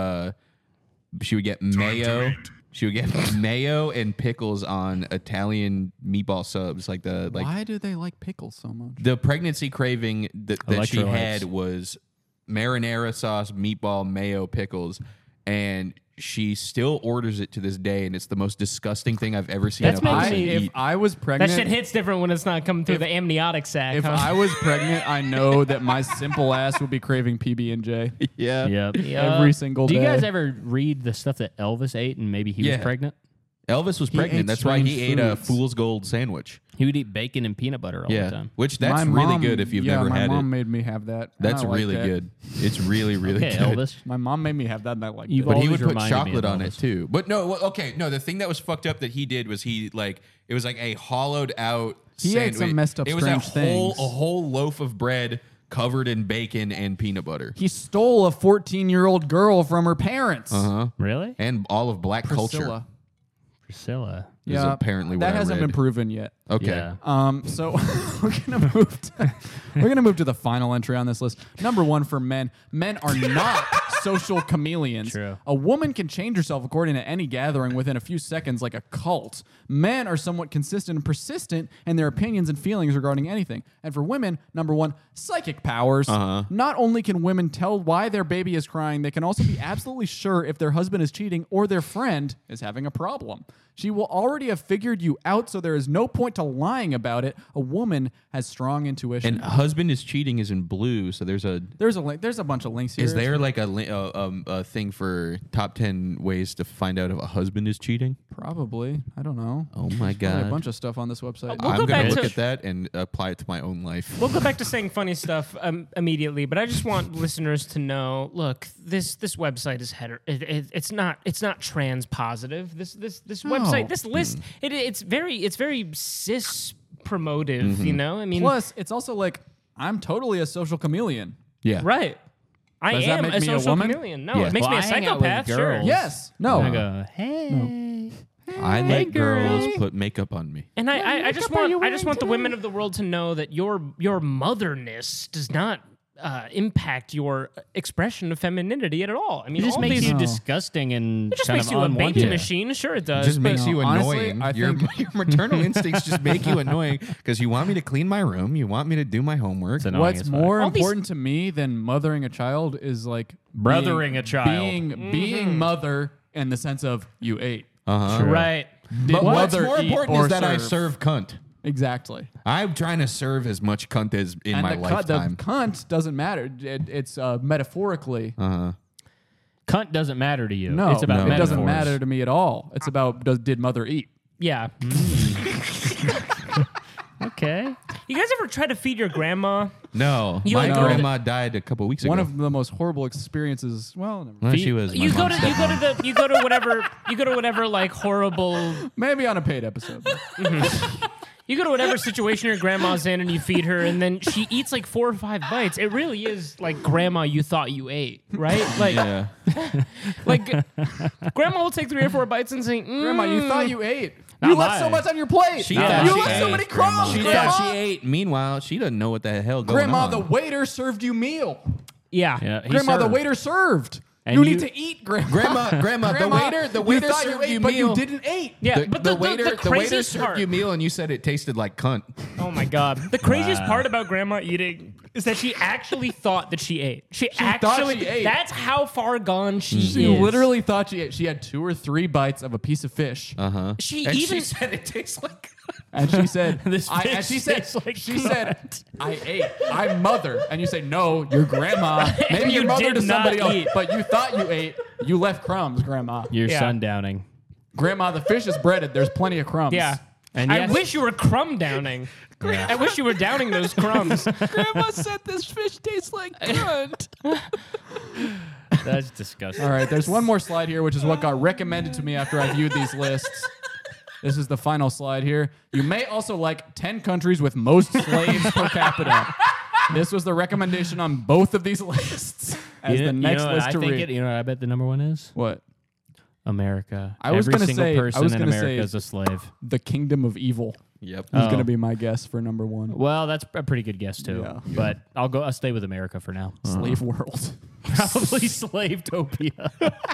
She would get mayo. She would get mayo and pickles on Italian meatball subs, Why do they like pickles so much? the pregnancy craving that she Electrolytes. had was marinara sauce, meatball, mayo, pickles, and she still orders it to this day, and it's the most disgusting thing I've ever seen That's a person making me- If eat. I was That pregnant, shit hits different when it's not coming through the amniotic sac. if huh? I was pregnant, I know that my simple ass would be craving PB&J Yeah. Yep. every single Do day. you guys ever read the stuff that Elvis ate and maybe he Yeah. was pregnant? Elvis was He pregnant. ate That's why he strange ate a foods. fool's gold sandwich. He would eat bacon and peanut butter all the Yeah. time. Which that's My really mom- good if you've yeah, never my had mom it. made me have that. and That's I liked really it. good. It's really, really Okay, good. Elvis. My mom made me have that, and I liked You've it. But he always would put reminded me of chocolate on it Elvis. too. But no, okay, no. The thing that was fucked up that he did was it was like a hollowed out. He ate some messed up It was strange a things. whole loaf of bread covered in bacon and peanut butter. He stole a 14-year-old girl from her parents. Really? And all of black culture. Priscilla. Priscilla. Is apparently what that I hasn't read. been proven yet. Okay. Yeah. So we're gonna move to the final entry on this list. Number 1 for men. Men are not social chameleons. True. A woman can change herself according to any gathering within a few seconds, like a cult. Men are somewhat consistent and persistent in their opinions and feelings regarding anything. And for women, number 1, psychic powers. Not only can women tell why their baby is crying, they can also be absolutely sure if their husband is cheating or their friend is having a problem. She will already have figured you out, so there is no point to lying about it. A woman has strong intuition. And husband is cheating is in blue, so there's a. there's a link. There's a bunch of links here. Is there like a thing for top 10 ways to find out if a husband is cheating? Probably. I don't know. Oh my Probably a god! bunch of stuff on this website. We'll I'm go gonna back look to- at that and apply it to my own life. We'll go back to saying funny stuff immediately, but I just want listeners to know. Look, this website is it's not trans positive. This website, this list, it's very cis promotive. You know, I mean, Plus, it's also like I'm totally a social chameleon. Yeah. right? I Does that am make a me a social woman? chameleon. No, Yeah. it makes Well, me a I hang out with psychopath. Sure. girls. Yes. No. I go, hey. I let girls put makeup on me. And I just want the women of the world to know that your motherness does not impact your expression of femininity at all. I mean, It just all makes these, you disgusting and it just kind makes of you a baby unwanted. machine. Sure, it does. It just but- makes you honestly, annoying. I Your think- maternal instincts just make you annoying because you want me to clean my room. You want me to do my homework. It's annoying What's as fuck. more All these- important to me than mothering a child is like Brothering a child. being mother in the sense of you ate. right. Did What's mother more eat important or is that I serve cunt. Exactly. I'm trying to serve as much cunt as in And my the lifetime. cunt doesn't matter. It's metaphorically. Cunt doesn't matter to you. No, it's about it doesn't metaphors. matter to me at all. It's about did mother eat? Yeah. Okay. You guys ever try to feed your grandma? No, You my like go to grandma died a couple weeks ago. One of the most horrible experiences. Well, never mind. well, she was. my You go mom's to you go to whatever like horrible maybe on a paid episode. you go to whatever situation your grandma's in and you feed her and then she eats like 4 or 5 bites. It really is like grandma you thought you ate, right? Like Yeah. like grandma will take 3 or 4 bites and say, Grandma, you thought you ate. Not You left so mine. much on your plate. She you thought she left so ate, many crumbs. She Grandma. thought she ate. Meanwhile, she doesn't know what the hell going Grandma, on. the waiter served you meal. Yeah. Yeah. he Grandma, the served. waiter served. And You you- need to eat, Grandma. Grandma, the waiter thought served ate, you but meal. you didn't eat. Yeah, but the waiter craziest served part, you meal and you said it tasted like cunt. oh my god, the craziest part about grandma eating is that she actually thought that she ate. She thought actually she ate. That's how far gone she She is. literally thought she ate. She had 2 or 3 bites of a piece of fish, She And even she said it tastes like. and she said, This and fish she said, tastes like she said, I ate. I'm mother, and you say, no, your grandma. Maybe You your mother did to somebody not else, eat. but you thought you ate. You left crumbs, Grandma. You're Yeah. sundowning. Grandma, the fish is breaded. There's plenty of crumbs. Yeah. And I yes, wish you were crumb downing. I wish you were downing those crumbs. Grandma said this fish tastes like grunt. that's disgusting. All right, there's one more slide here, which is what got recommended to me after I viewed these lists. This is the final slide here. You may also like 10 countries with most slaves per capita. This was the recommendation on both of these lists as the next what list I to think read. You know what I bet the number one is? What? America. I was Every gonna single say- I person was in gonna America say- is a slave. The Kingdom of Evil Yep. is Oh. going to be my guess for number one. Well, that's a pretty good guess too. Yeah. But I'll stay with America for now. Slave World. Probably Slavetopia.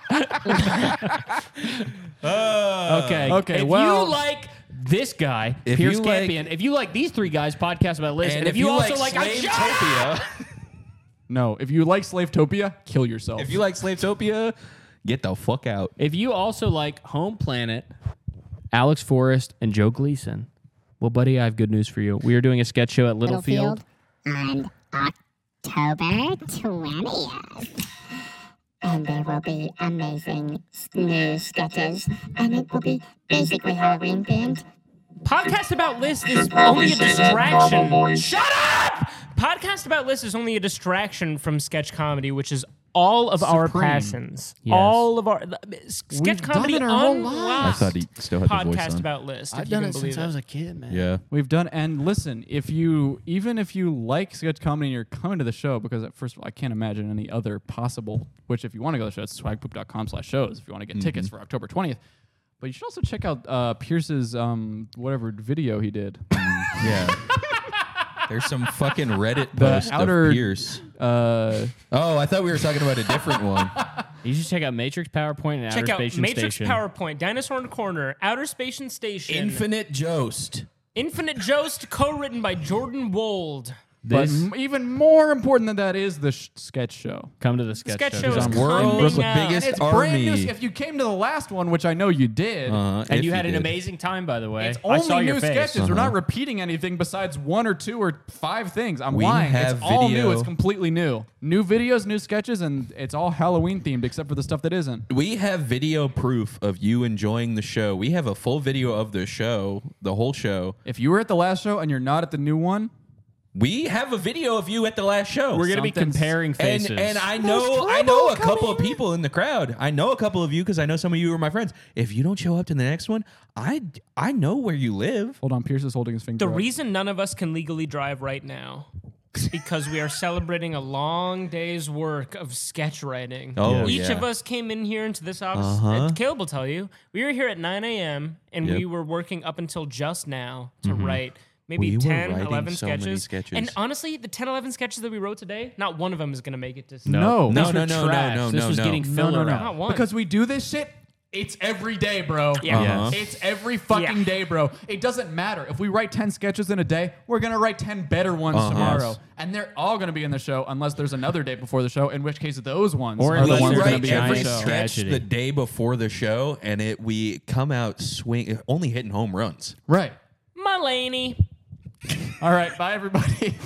Okay. Okay, If well- you like this guy, If Pierce you like- Campion, if you like these three guys podcast about lists, and if you also like Slavetopia, No, if you like Slavetopia, kill yourself. if you like Slavetopia, get the fuck out. if you also like Home Planet, Alex Forrest, and Joe Gleason, well, buddy, I have good news for you. We are doing a sketch show at Littlefield. on October 20th. And there will be amazing new sketches, and it will be basically Halloween themed. Podcast About List is only a distraction. Shut up! Podcast About List is only a distraction from sketch comedy, which is all of our Supreme. passions. Yes. All of our sketch We've done comedy it our whole unlocked. I thought he still had the voice Podcast on. About List. if I've you done can it believe since I was a kid, man. Yeah. We've done, and listen, even if you like sketch comedy and you're coming to the show, because first of all, I can't imagine any other possible, which if you want to go to the show, it's swagpoop.com/shows if you want to get tickets for October 20th. But you should also check out Pierce's whatever video he did. Yeah. There's some fucking Reddit The post outer- of Pierce. Uh, Oh, I thought we were talking about a different one. You should check out Matrix PowerPoint and Check Outer out Space Matrix Station. PowerPoint, Dinosaur in the Corner, Outer Space Station, Infinite Jost. Infinite Jost, co-written by Jordan Wold. but This even more important than that is the sketch show. come to the sketch, Sketch show. show is on World's coming out. biggest It's brand new. army. If you came to the last one, which I know you did, And If you had an did. amazing time, by the way. it's I saw only your new face. sketches. We're not repeating anything besides 1 or 2 or 5 things. I'm We lying. have It's all new. video. It's completely new. New videos, new sketches, and it's all Halloween themed except for the stuff that isn't. We have video proof of you enjoying the show. We have a full video of the show, the whole show. If you were at the last show and you're not at the new one, We have a video of you at the last show. We're going to be Something's- comparing faces. And I know a couple of people in the crowd. I know a couple of you because I know some of you are my friends. If you don't show up to the next one, I know where you live. hold on, Pierce is holding his finger. The up. reason none of us can legally drive right now is because we are celebrating a long day's work of sketch writing. Oh, Each yeah. of us came in here into this office. Caleb will tell you. We were here at 9 a.m. and Yep. we were working up until just now to write maybe We were 10, writing 11 so many sketches. sketches. And honestly, the 10, 11 sketches that we wrote today, not one of them is going to make it to No. These No, were no, no, trash. no, This no, was no. getting No, filler. no, no. out. Not one. Because we do this shit. It's every day, bro. Yeah. Yes. It's every fucking Yeah. day, bro. It doesn't matter. If we write 10 sketches in a day, we're going to write 10 better ones tomorrow. Yes. And they're all going to be in the show unless there's another day before the show, in which case those ones Or are the unless ones you that are write going to be in every the show. sketch. sketch the day before the show, and we come out only hitting home runs. Right. Mulaney. All right. Bye, everybody.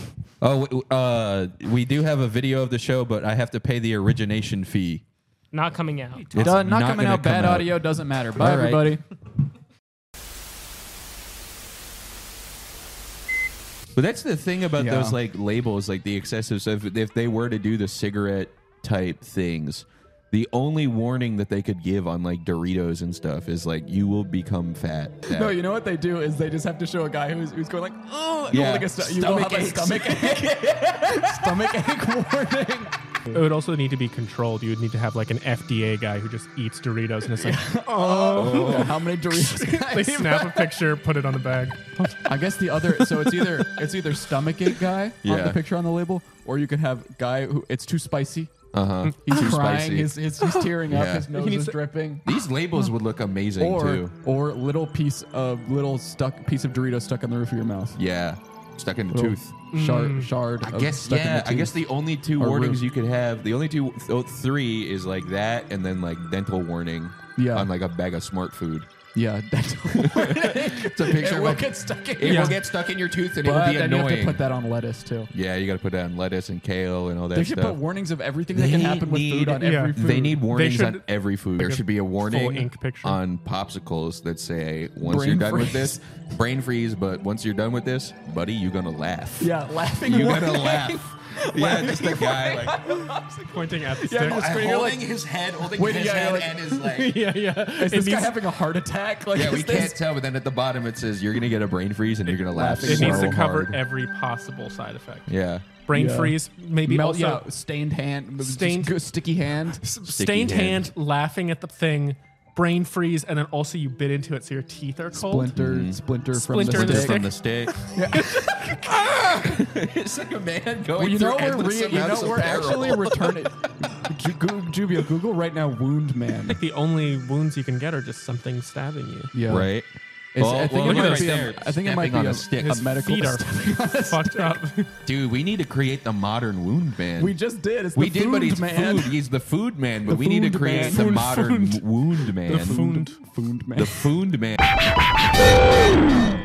Oh, we do have a video of the show, but I have to pay the origination fee. Not coming out. It's Not coming gonna out. Bad come audio doesn't matter. Bye, All right. everybody. But that's the thing about Yeah. those like labels, like the excessive stuff. If they were to do the cigarette type things, the only warning that they could give on like Doritos and stuff is like you will become fat. No, you know what they do is they just have to show a guy who's going like, oh, Yeah. like you will have a Stomach stomach ache. Stomach ache warning. It would also need to be controlled. You would need to have like an FDA guy who just eats Doritos and it's like Oh, how many Doritos? they snap a picture, put it on the bag. I guess the other, so it's either stomach ache guy on Yeah. the picture on the label, or you can have guy who it's too spicy. He's He's too crying. spicy. He's tearing up. Yeah. His nose is dripping. These labels would look amazing too. Or little piece of Dorito stuck in the roof of your mouth. Yeah, stuck in the Little tooth. Shard. I of guess stuck in the yeah. I tooth. guess the only two Or warnings roof. you could have, the only three is like that, and then like dental warning Yeah. on like a bag of smart food. Yeah, dental warning. It's a picture It of will a- get stuck in It your will get stuck in your tooth and it will But be then you have to annoying. put that on lettuce too. Yeah, you got to put that on lettuce and kale and all that They should stuff. put warnings of everything that can happen with food on every food. They need warnings should- on every food. There should be a full warning ink picture. on popsicles that say, once Brain you're done with freeze. this, brain freeze, but once you're done with this, buddy, you're going to laugh. Yeah, laughing. You're warning. going to laugh. Yeah, just the guy like Pointing at the Yeah, stick. no, screen, you're holding like- his head, Wait, yeah, you're like- and his leg. yeah, yeah. Is this guy having a heart attack? Like, Yeah, is we this- can't tell, but then at the bottom it says you're going to get a brain freeze and you're going to laugh Laughing It so needs to cover hard. every possible side effect. Yeah. Brain Yeah. freeze, maybe Melt, also yeah, stained hand, Stained- sticky hand. stained hand, laughing at the thing, brain freeze, and then also you bit into it so your teeth are cold. Splinter from Splinter the the stick. stick. From the stick. It's like a man going Well, you know through we're endless amounts of we're peril. actually returning. Jubio, Google right now, wound man. The only wounds you can get are just something stabbing you. Yeah, Right? It's, Well, I think look it at might right be. there, I think it might stepping be on a a stick. a His medical. feet are fucked up. Dude, we need to create the modern wound man. We just did. It's We the did, but he's food man. food. He's the food man, but The we need to food create man. the Food, modern wound man. The food. Food man. The food man.